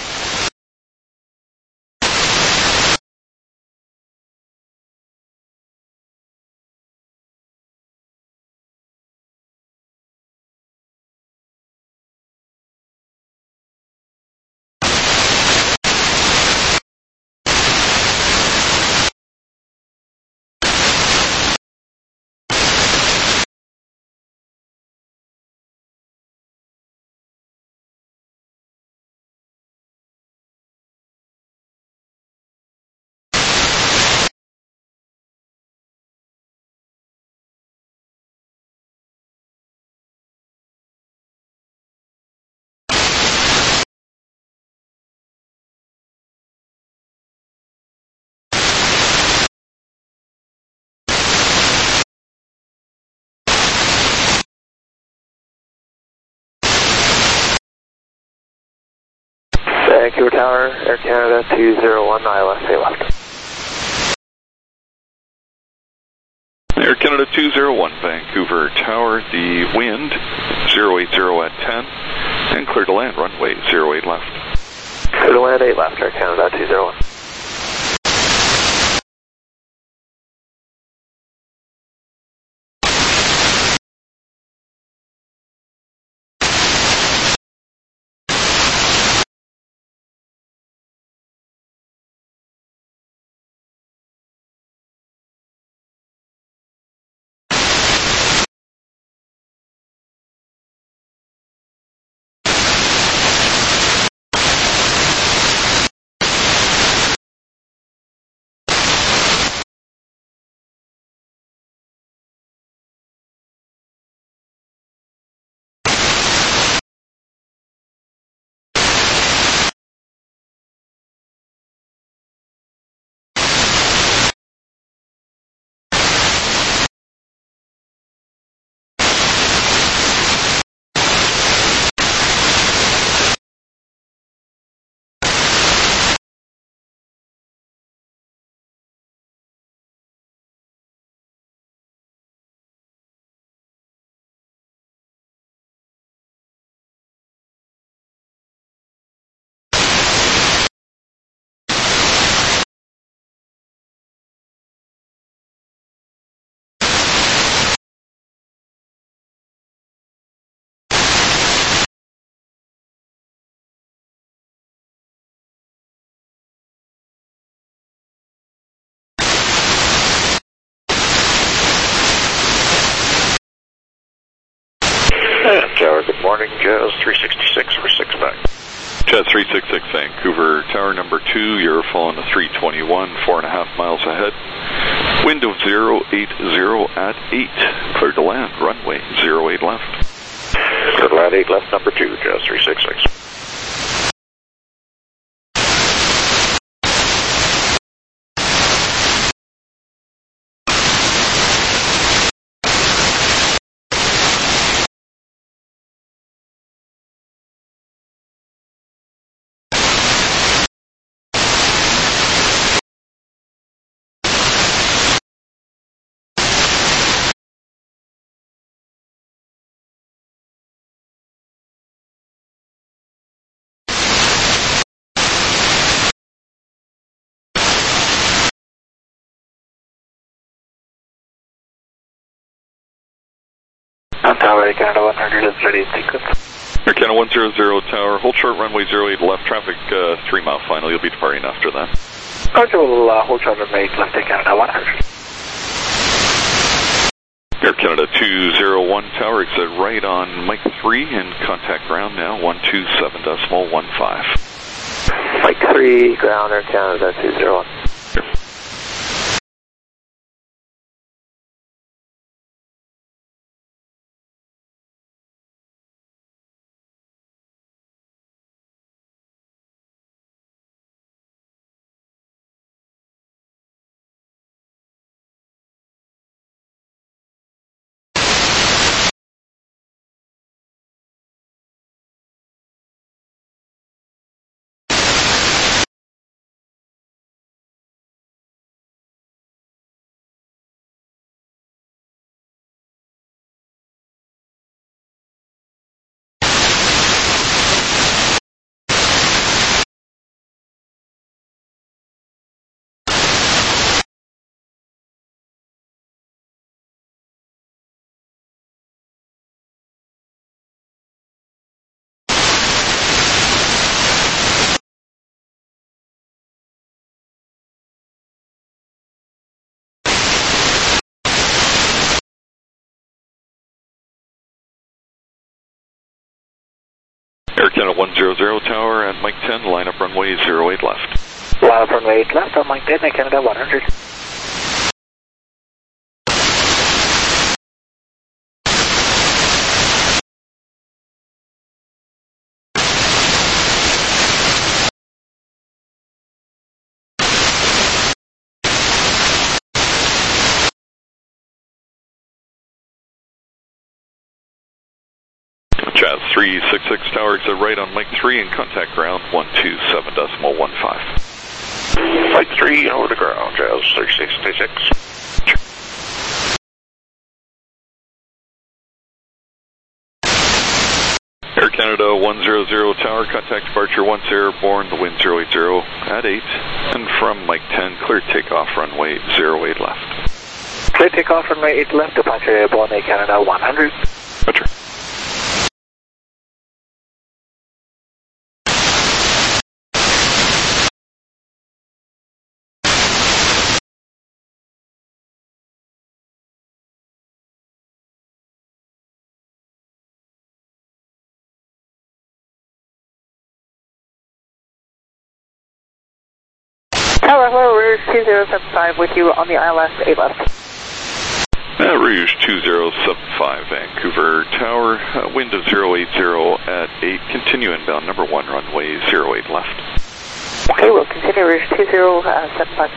Vancouver Tower, Air Canada two zero one, I L S A left. Air Canada two zero one, Vancouver Tower, the wind zero eight zero at ten, and clear to land, runway zero eight left. Clear to land eight left, Air Canada two zero one. And Tower, good morning, Jazz three sixty-six for six back. Jazz three sixty-six, Vancouver, tower number two, you're following the three twenty-one, four and a half miles ahead. Wind of zero eight zero at eight, cleared to land, runway zero eight left. Cleared to land eight left, number two, Jazz three sixty-six. On Tower, Air Canada one hundred is ready in sequence. Air Canada one hundred, tower, hold short runway zero eight left, traffic uh, three mile final, you'll be departing after that. Roger, we'll uh, hold short runway eight left, Air Canada one hundred. Air Canada two zero one, tower, exit right on Mike three and contact ground now, one two seven decimal one five. Mike three, ground, Air Canada two zero one. Here. Air Canada one hundred, tower, at Mike ten, line up runway zero eight left. Line up runway eight left on Mike ten, Air Canada one hundred. Jazz three sixty-six, tower, exit right on Mike three and contact ground one two seven decimal one five. Mike three, over the ground, Jazz three sixty-six. Air Canada one hundred, tower, contact departure once airborne, the wind zero eight zero at eight, and from Mike ten, clear takeoff runway zero eight left. Clear takeoff runway eight left, departure airborne, Air Canada one hundred. Roger. Tower, hello, Rouge two zero seven five with you on the I L S eight left. Uh, Rouge two zero seven five, Vancouver, tower, uh, wind of zero eight zero at eight, continue inbound number one runway zero eight left. Okay, we'll continue Rouge two zero seven five.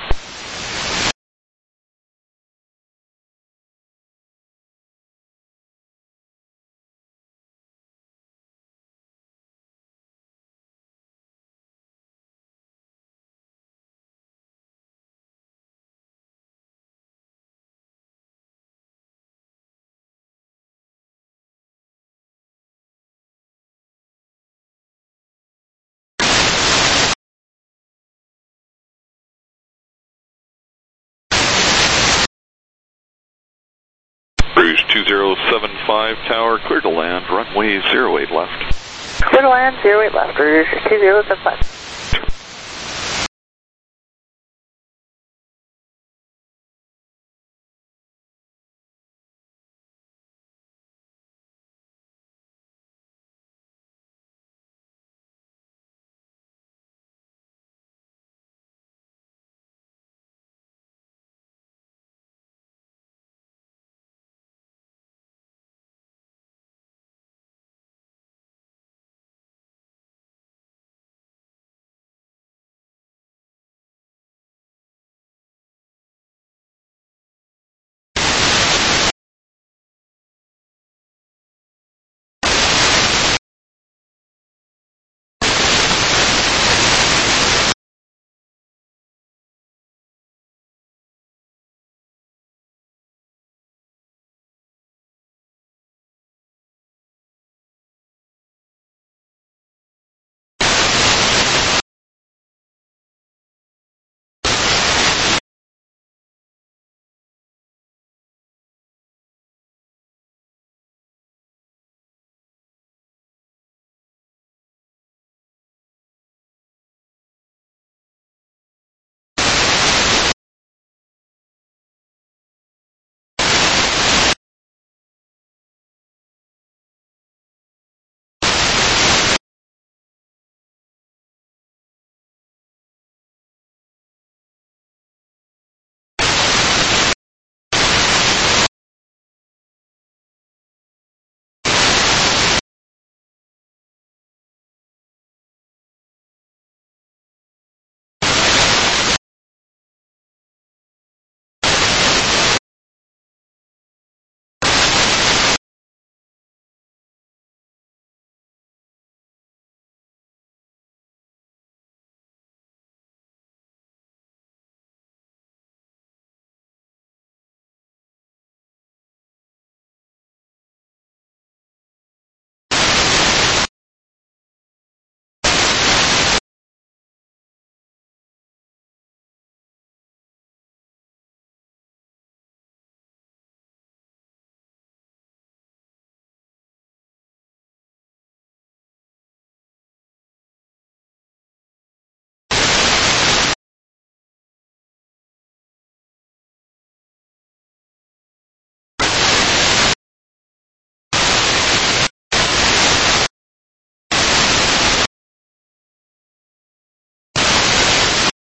Rouge two zero seven five, tower, clear to land, runway zero eight left. Clear to land, zero eight left, Rouge two zero seven five.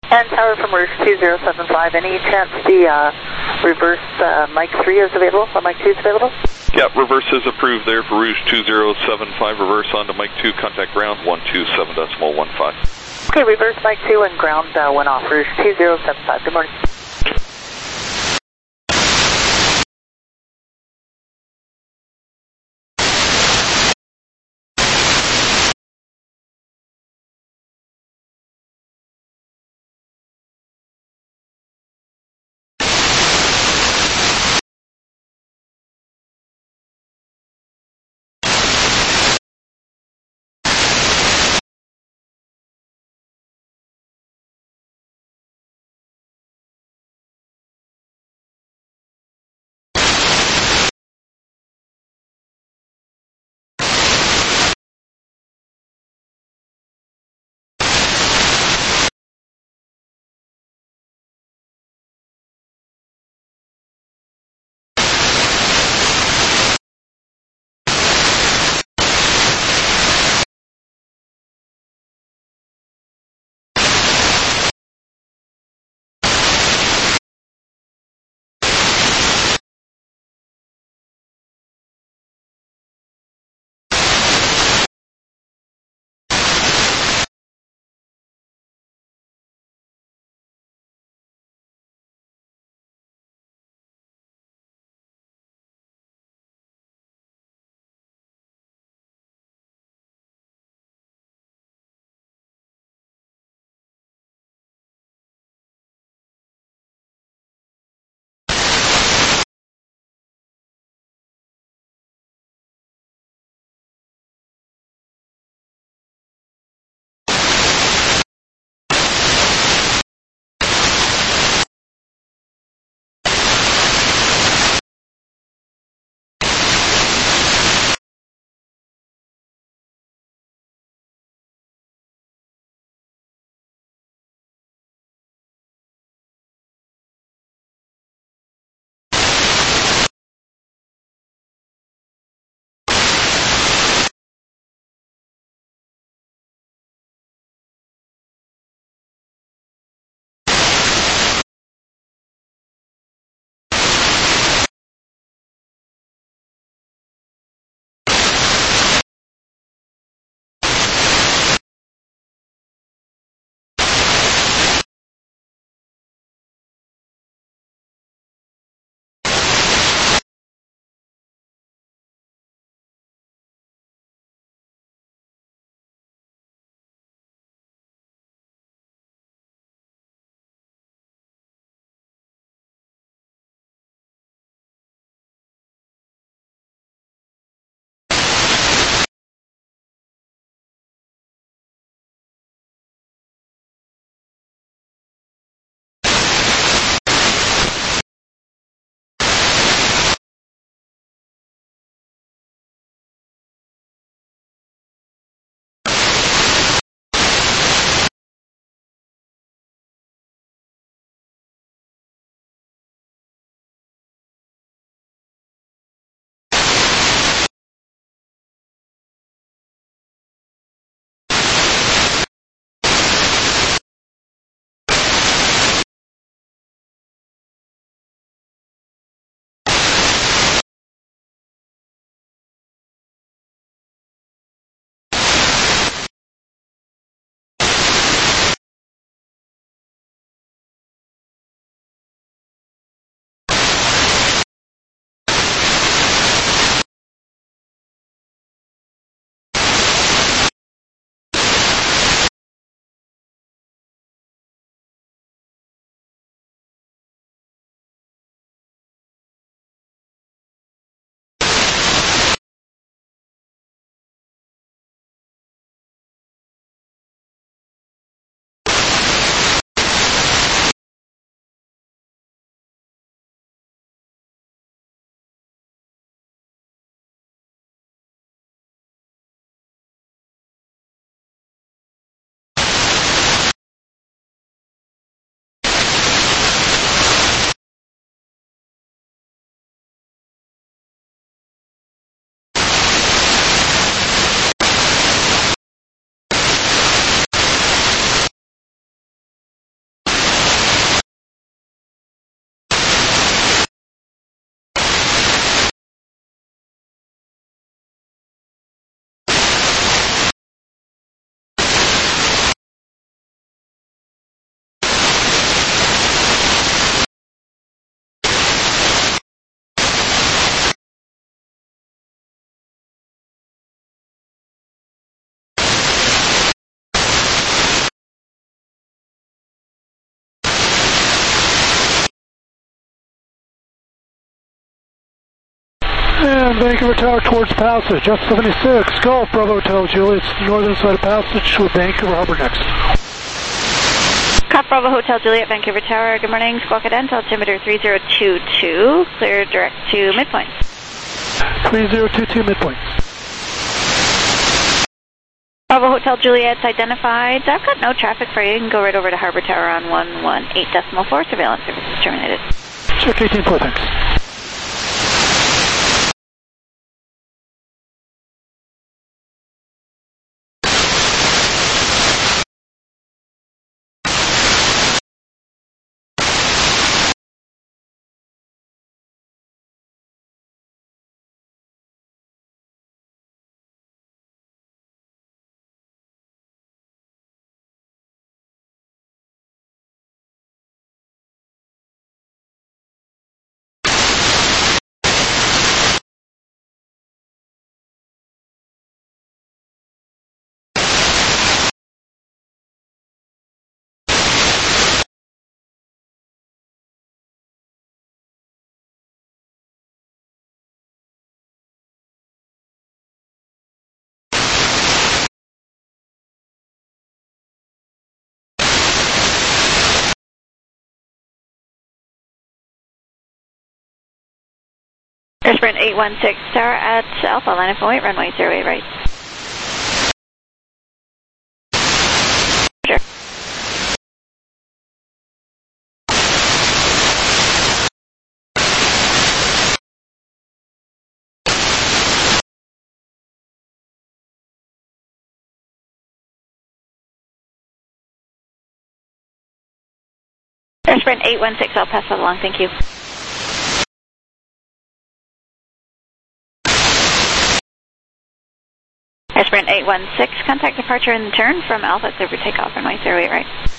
And tower from Rouge two zero seven five, any chance the uh, reverse uh, Mike three is available, or Mike two is available? Yeah, reverse is approved there for Rouge two zero seven five, reverse onto Mike two, contact ground one two seven decimal one five. Okay, reverse Mike two and ground uh, went off, Rouge two zero seven five, good morning. And Vancouver Tower towards Passage, Jet seventy-six, Golf Bravo Hotel Juliet, northern side of Passage with Vancouver Harbor next. Golf Bravo Hotel Juliet, Vancouver Tower, good morning, Squawk Cadent, altimeter three zero two two, clear direct to midpoint. three zero two two midpoint. Bravo Hotel Juliet's identified. I've got no traffic for you. You can go right over to Harbor Tower on one one eight decimal four. Surveillance services terminated. Check eighteen four, thanks. Airsprint eight one six Tower at Alpha, line up and wait, runway zero eight right. Sure. Airsprint eight one six, I'll pass that along, thank you. Airsprint eight one six, contact departure and turn from Alpha, clear for takeoff, runway zero eight right.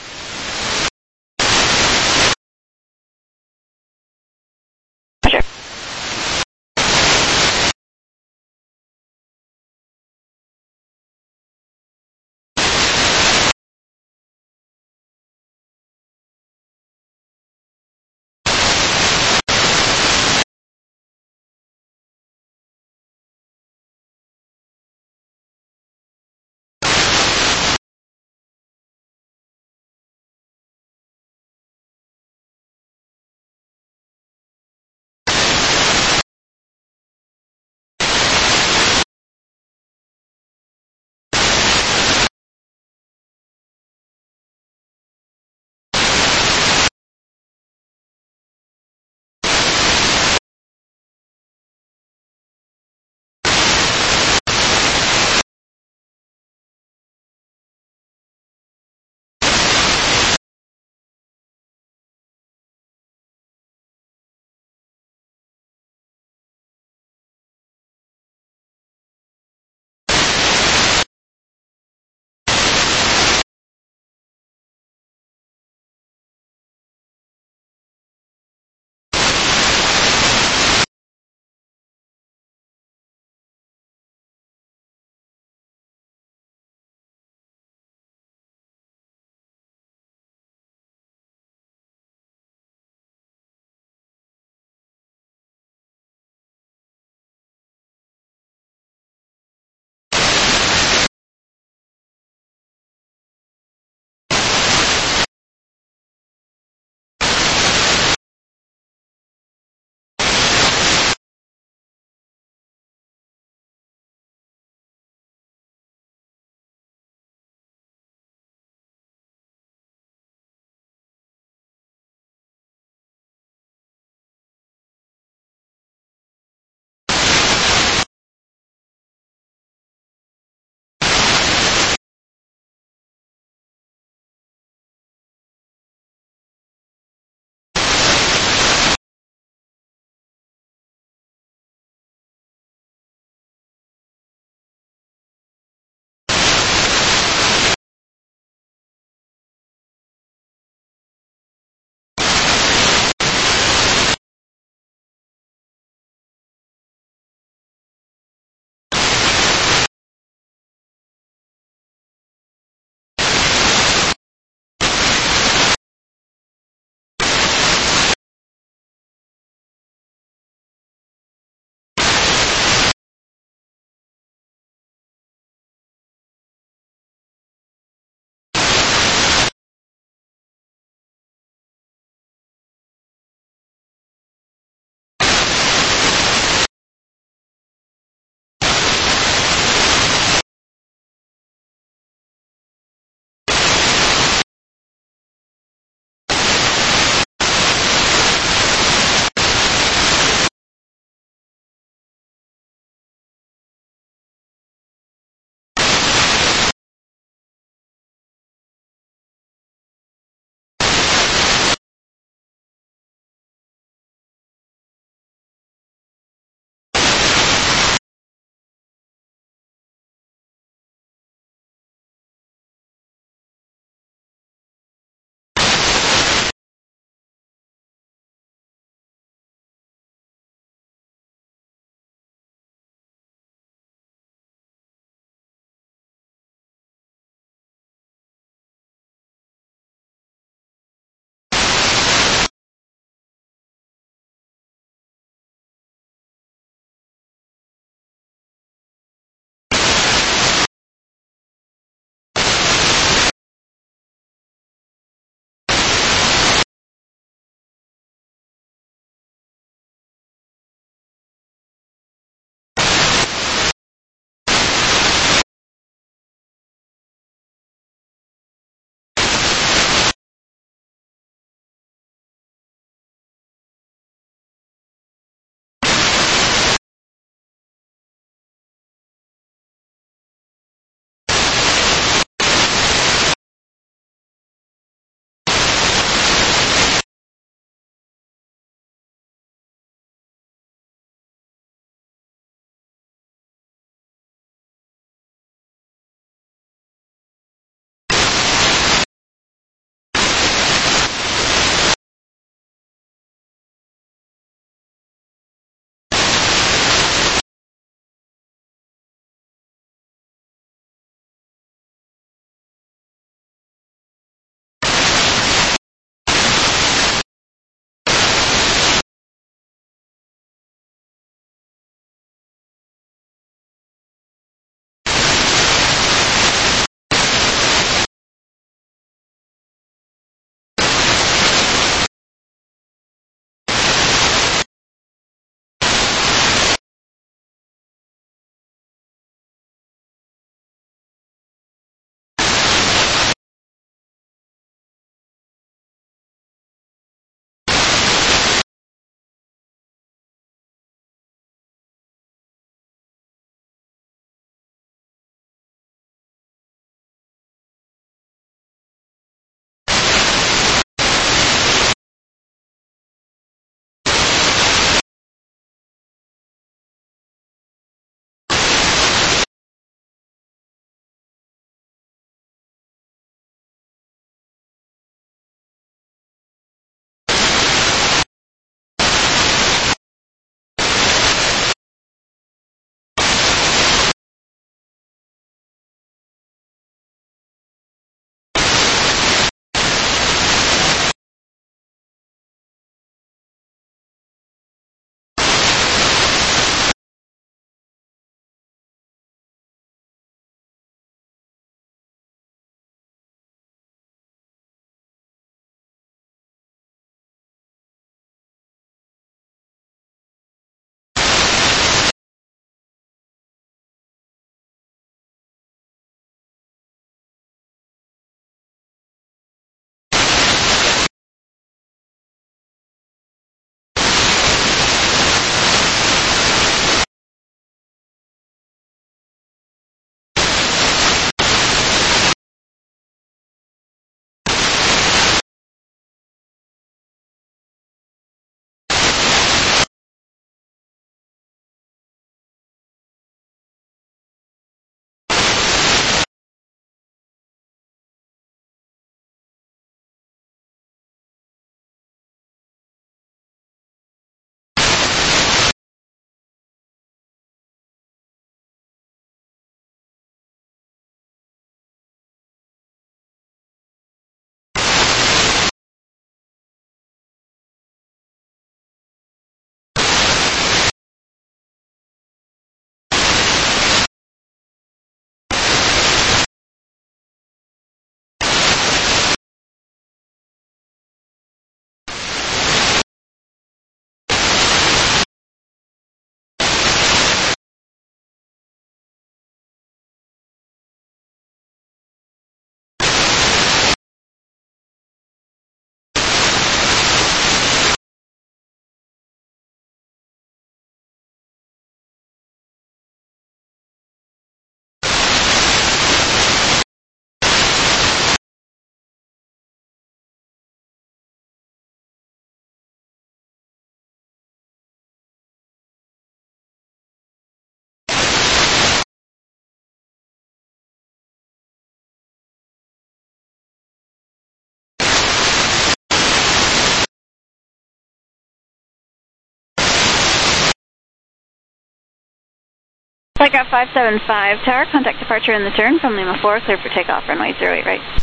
takeoff five seven five tower, contact departure in the turn from Lima four, clear for takeoff, runway zero eight right.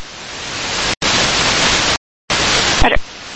Roger.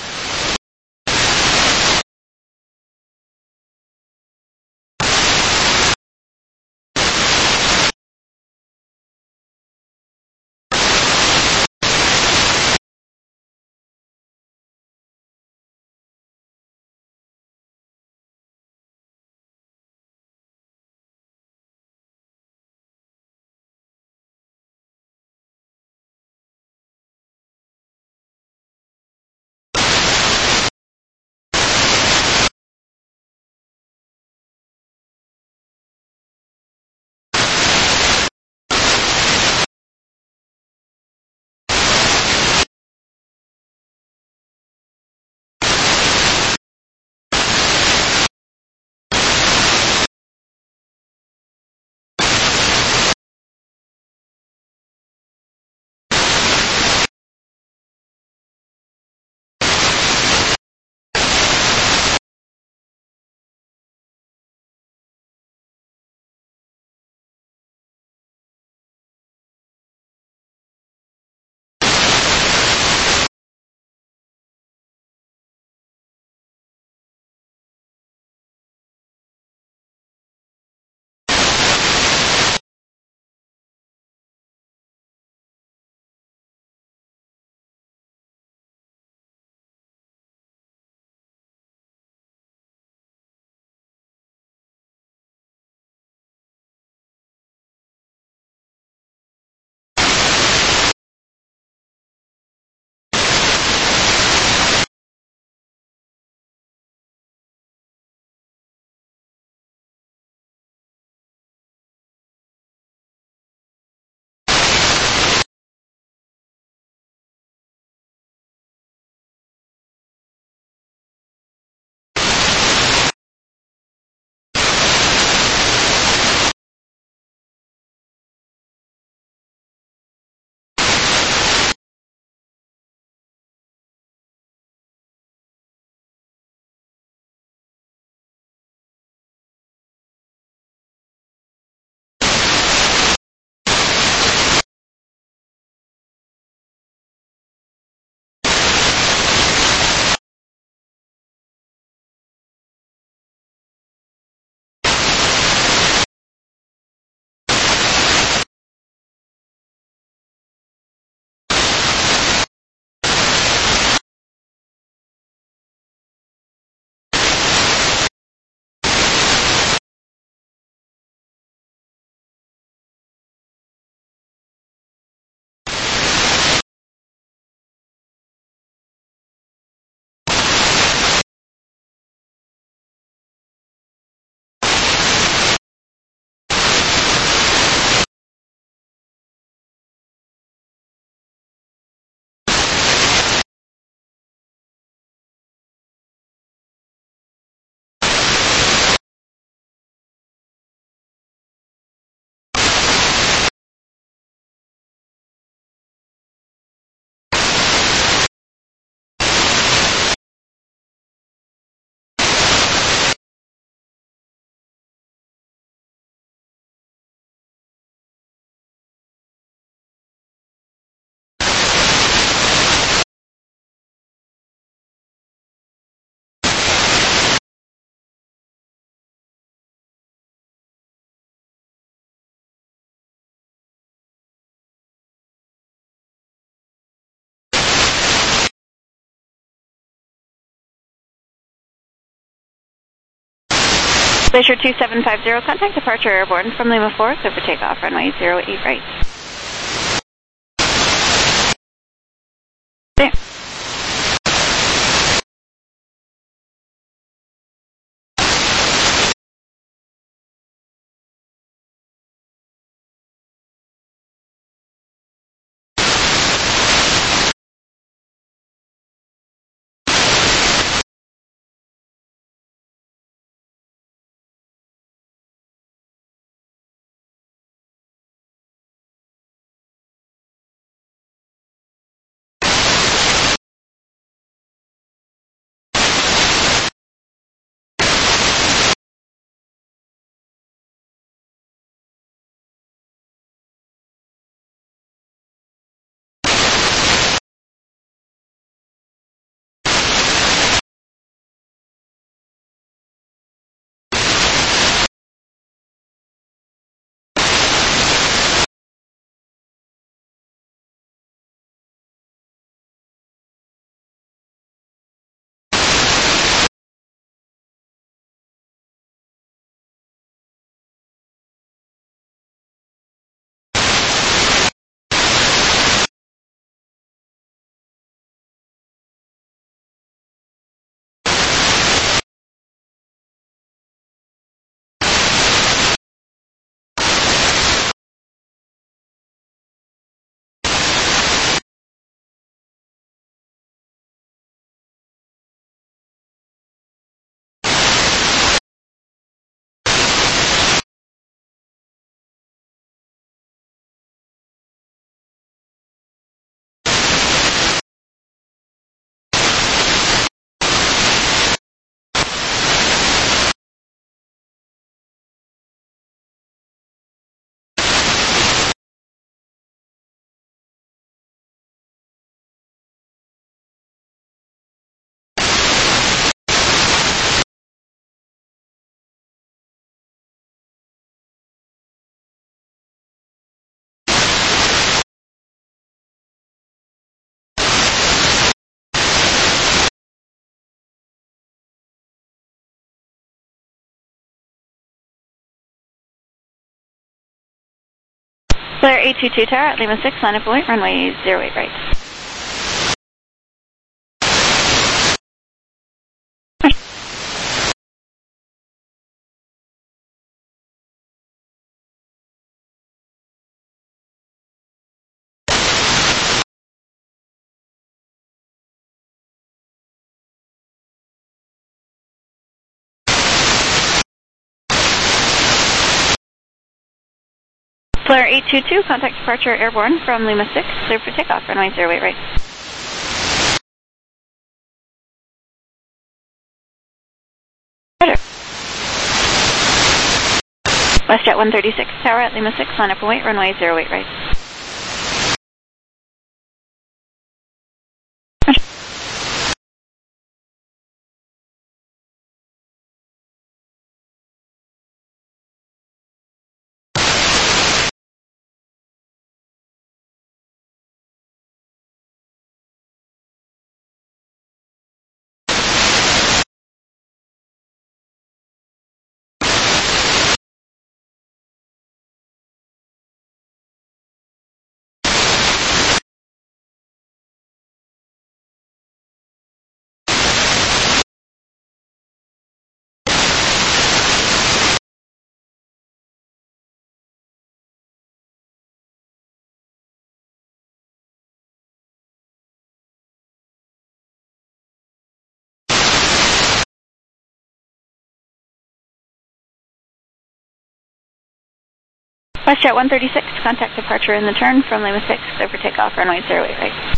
Glacier two seven five zero, contact departure airborne from Lima four, clear for takeoff, runway zero eight right. There. Flare eight two two Tower at Lima six, line up and wait, runway zero eight right. Flare eight two two, contact departure airborne from Lima six, clear for takeoff, runway zero eight right. Roger. WestJet one thirty-six Tower at Lima six, line up and wait, runway zero eight right. Roger. WestJet one thirty-six, contact departure in the turn from Lima six, clear for takeoff, runway zero eight right.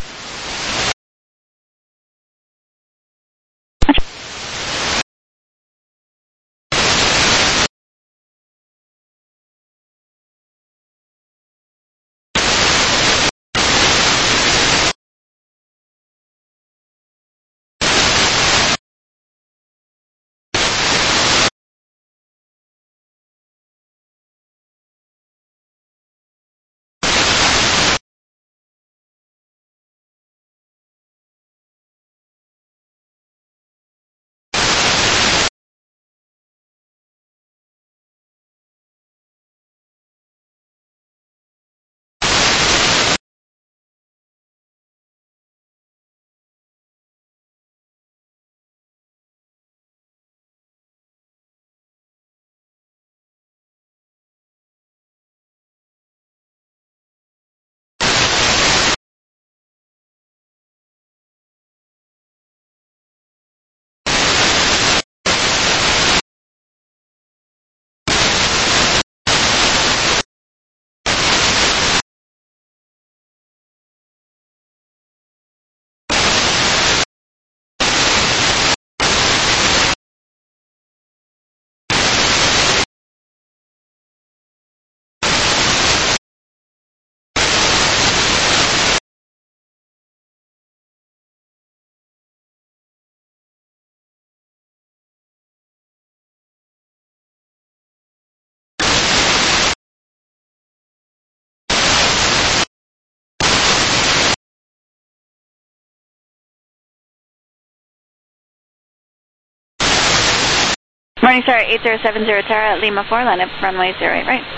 Morningstar eight zero seven zero Tower at Lima four, line up runway zero eight right.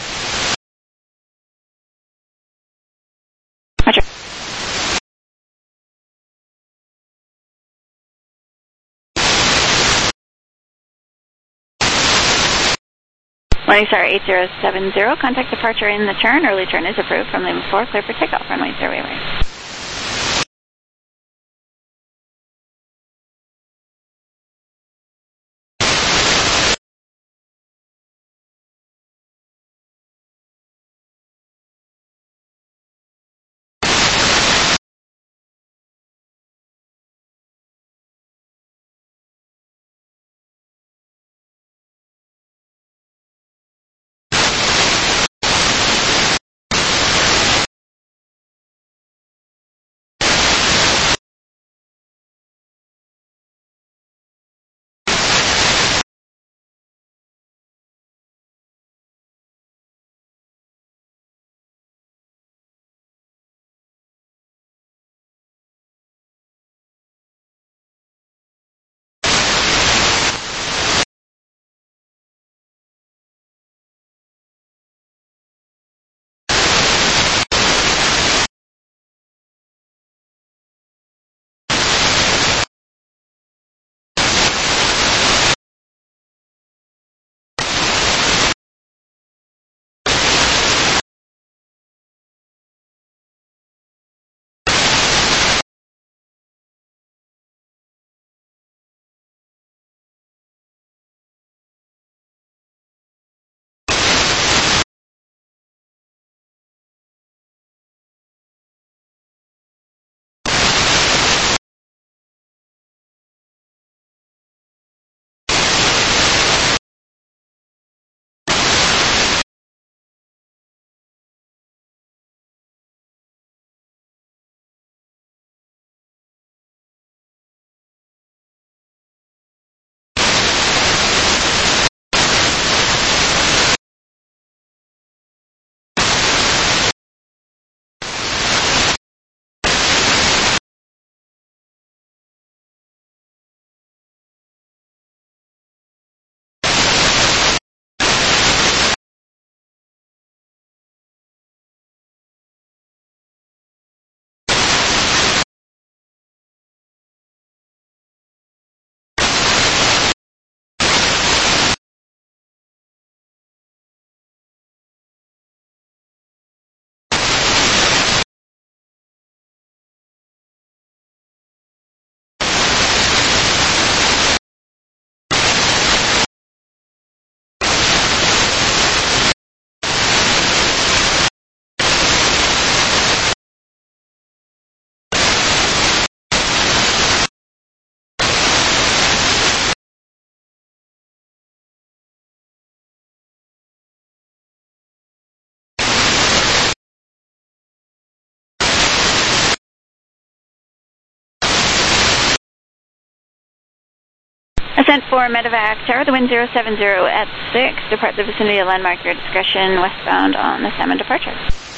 Roger. Morningstar eight zero seven zero, contact departure in the turn, early turn is approved from Lima four, clear for takeoff, runway zero eight right. Ascent for Medevac Tower, the wind zero seven zero at six. Depart the vicinity of landmark, your discretion, westbound on the Salmon departure.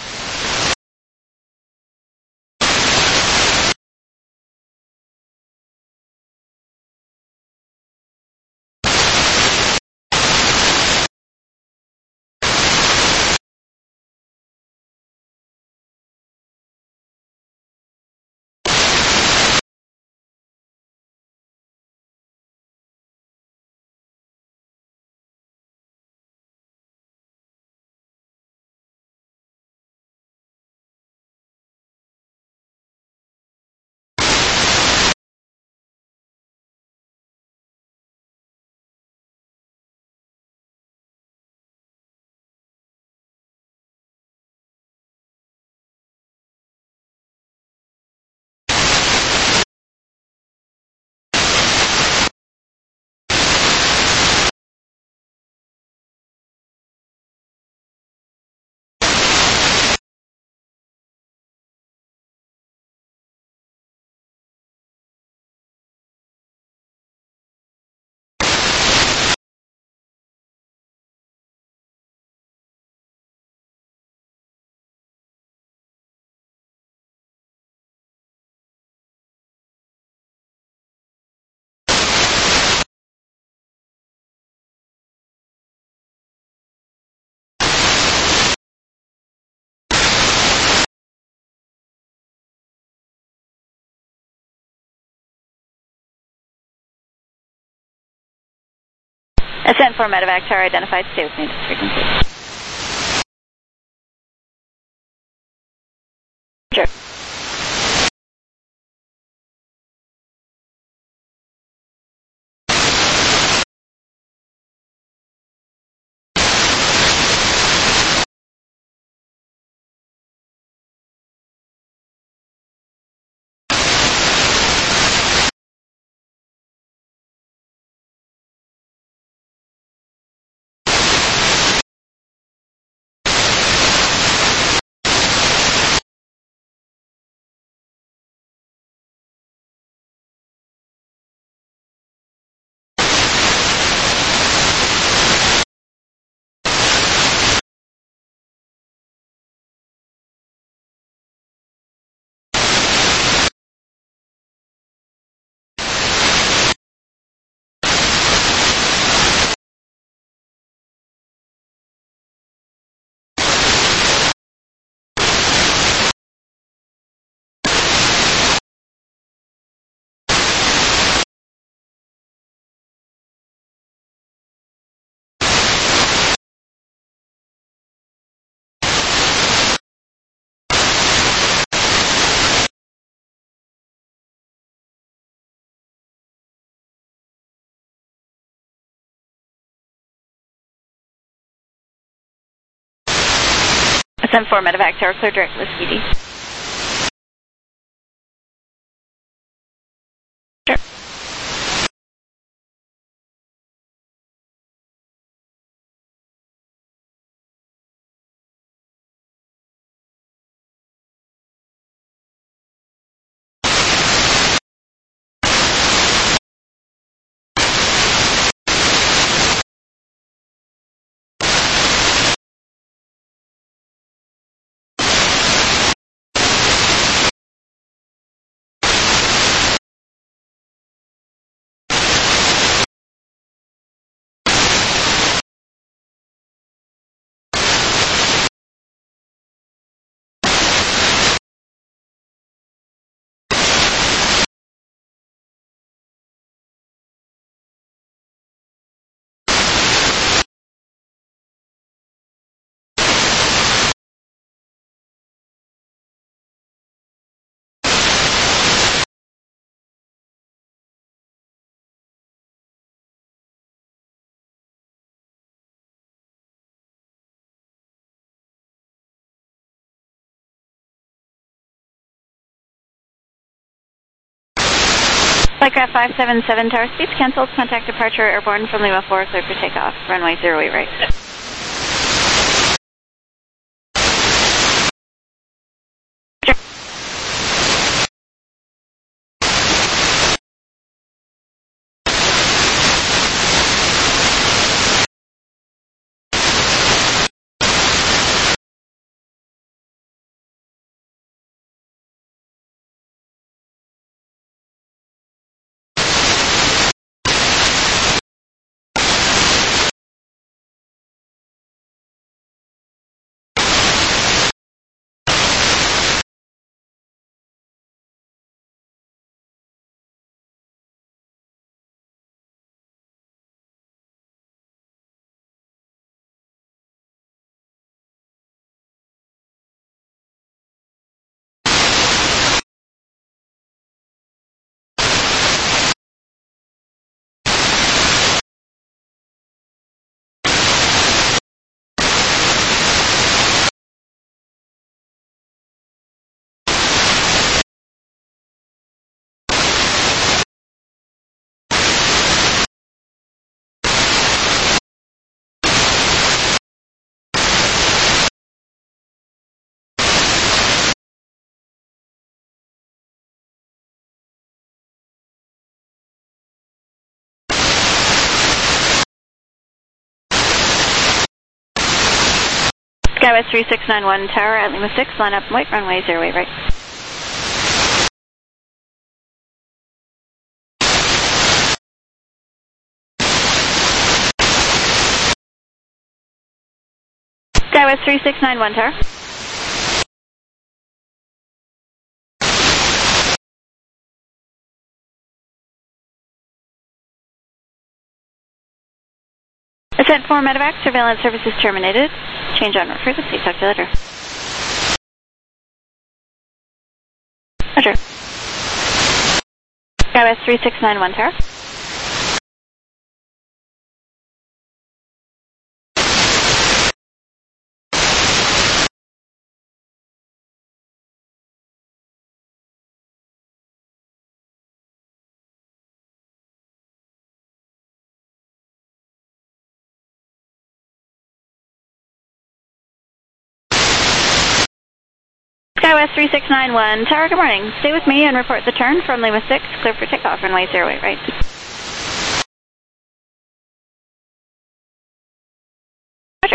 Ascent for Medevac Tower identified. Stay with me to frequency. Sure. Ascent for Medevac Tower, clear direct with C D. Sure. Flightcraft five seven seven, tower speeds canceled. Contact departure, airborne from Lima four, clear for takeoff. Runway zero eight right. Skywest three six nine one Tower at Lima six, line up white runway zero eight right. Skywest three six nine one Tower. Ascent four medevac, surveillance services terminated. Change on route frequency, talk to you later. Roger. Skywest three six nine one Tower. Skywest three six nine one Tower, good morning. Stay with me and report the turn from Lima six, clear for takeoff, runway zero eight right. Roger.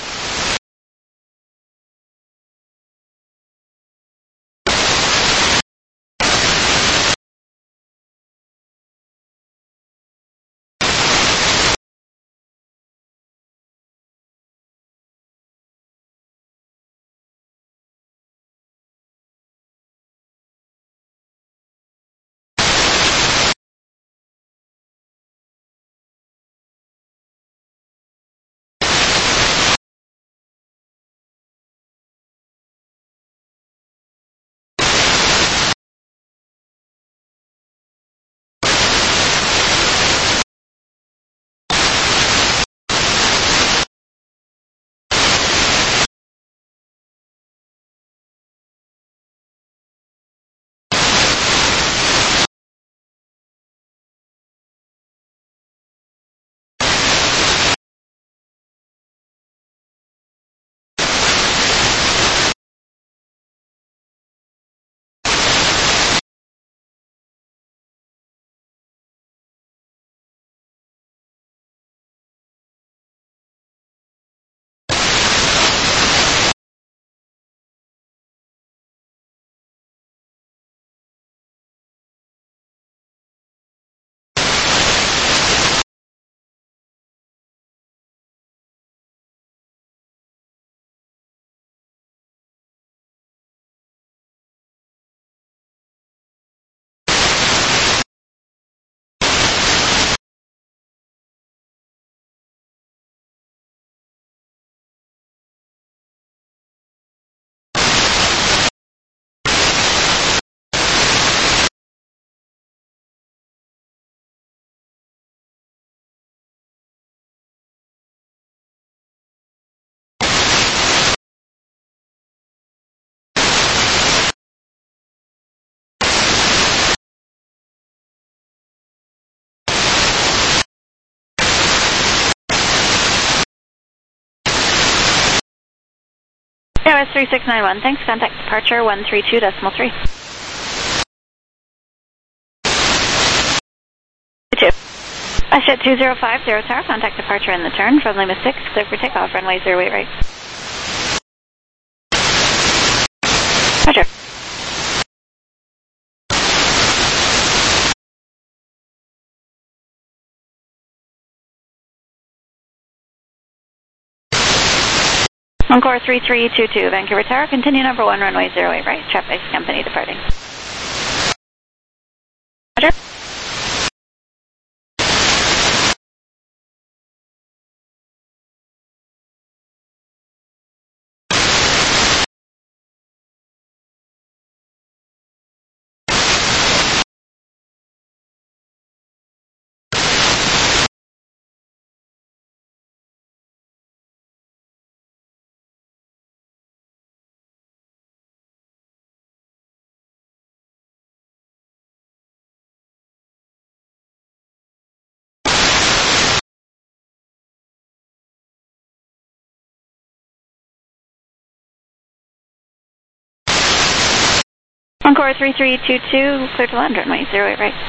Skywest three six nine one, thanks. Contact departure one three two decimal three. two. Ashit two zero five zero Tower, contact departure and the turn from Lima six, clear for takeoff, runway zero eight right. Roger. Encore three three two two, Vancouver Tower, continue number one, runway zero eight right, traffic company departing. Roger. Encore three three two two, clear to land, runway zero eight right.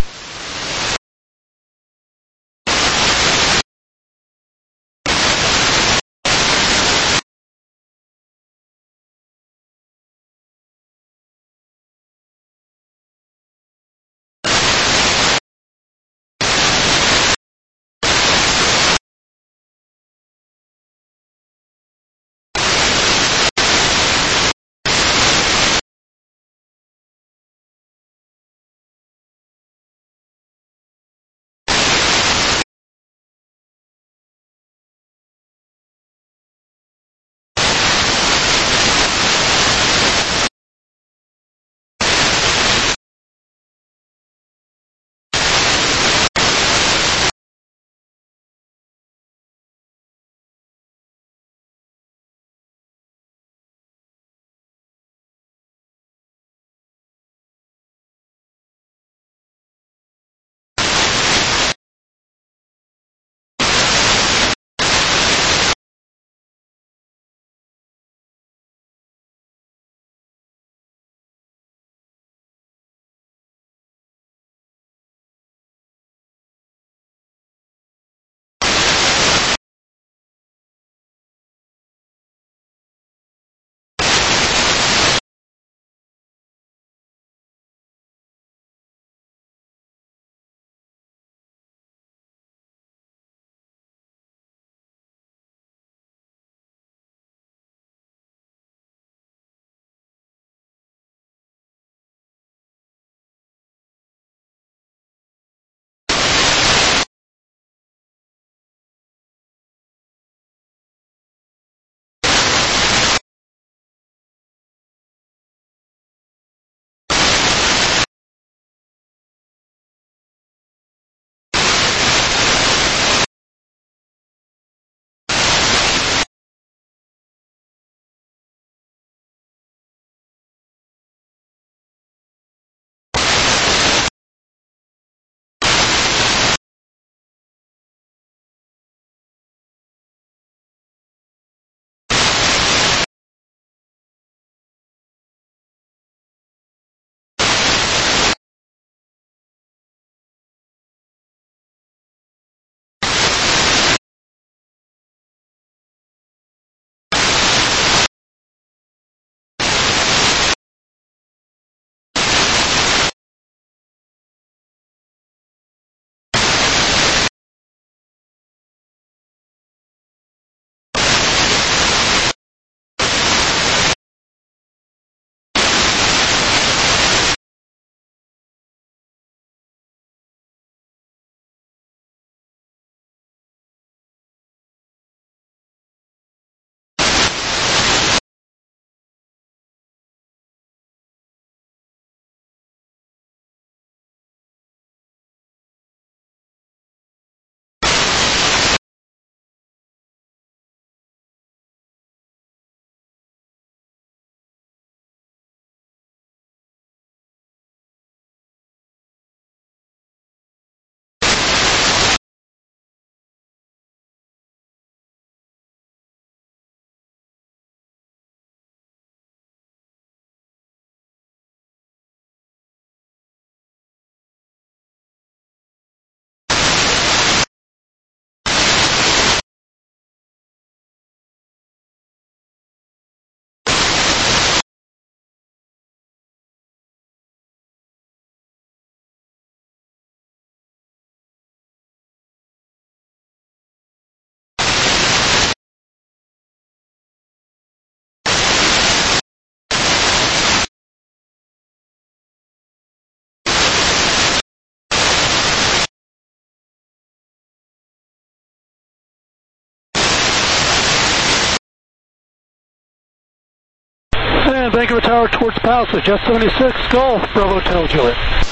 ten, Vancouver Tower towards Palliser, Jet seventy-six, Golf, Bravo Hotel Juliet.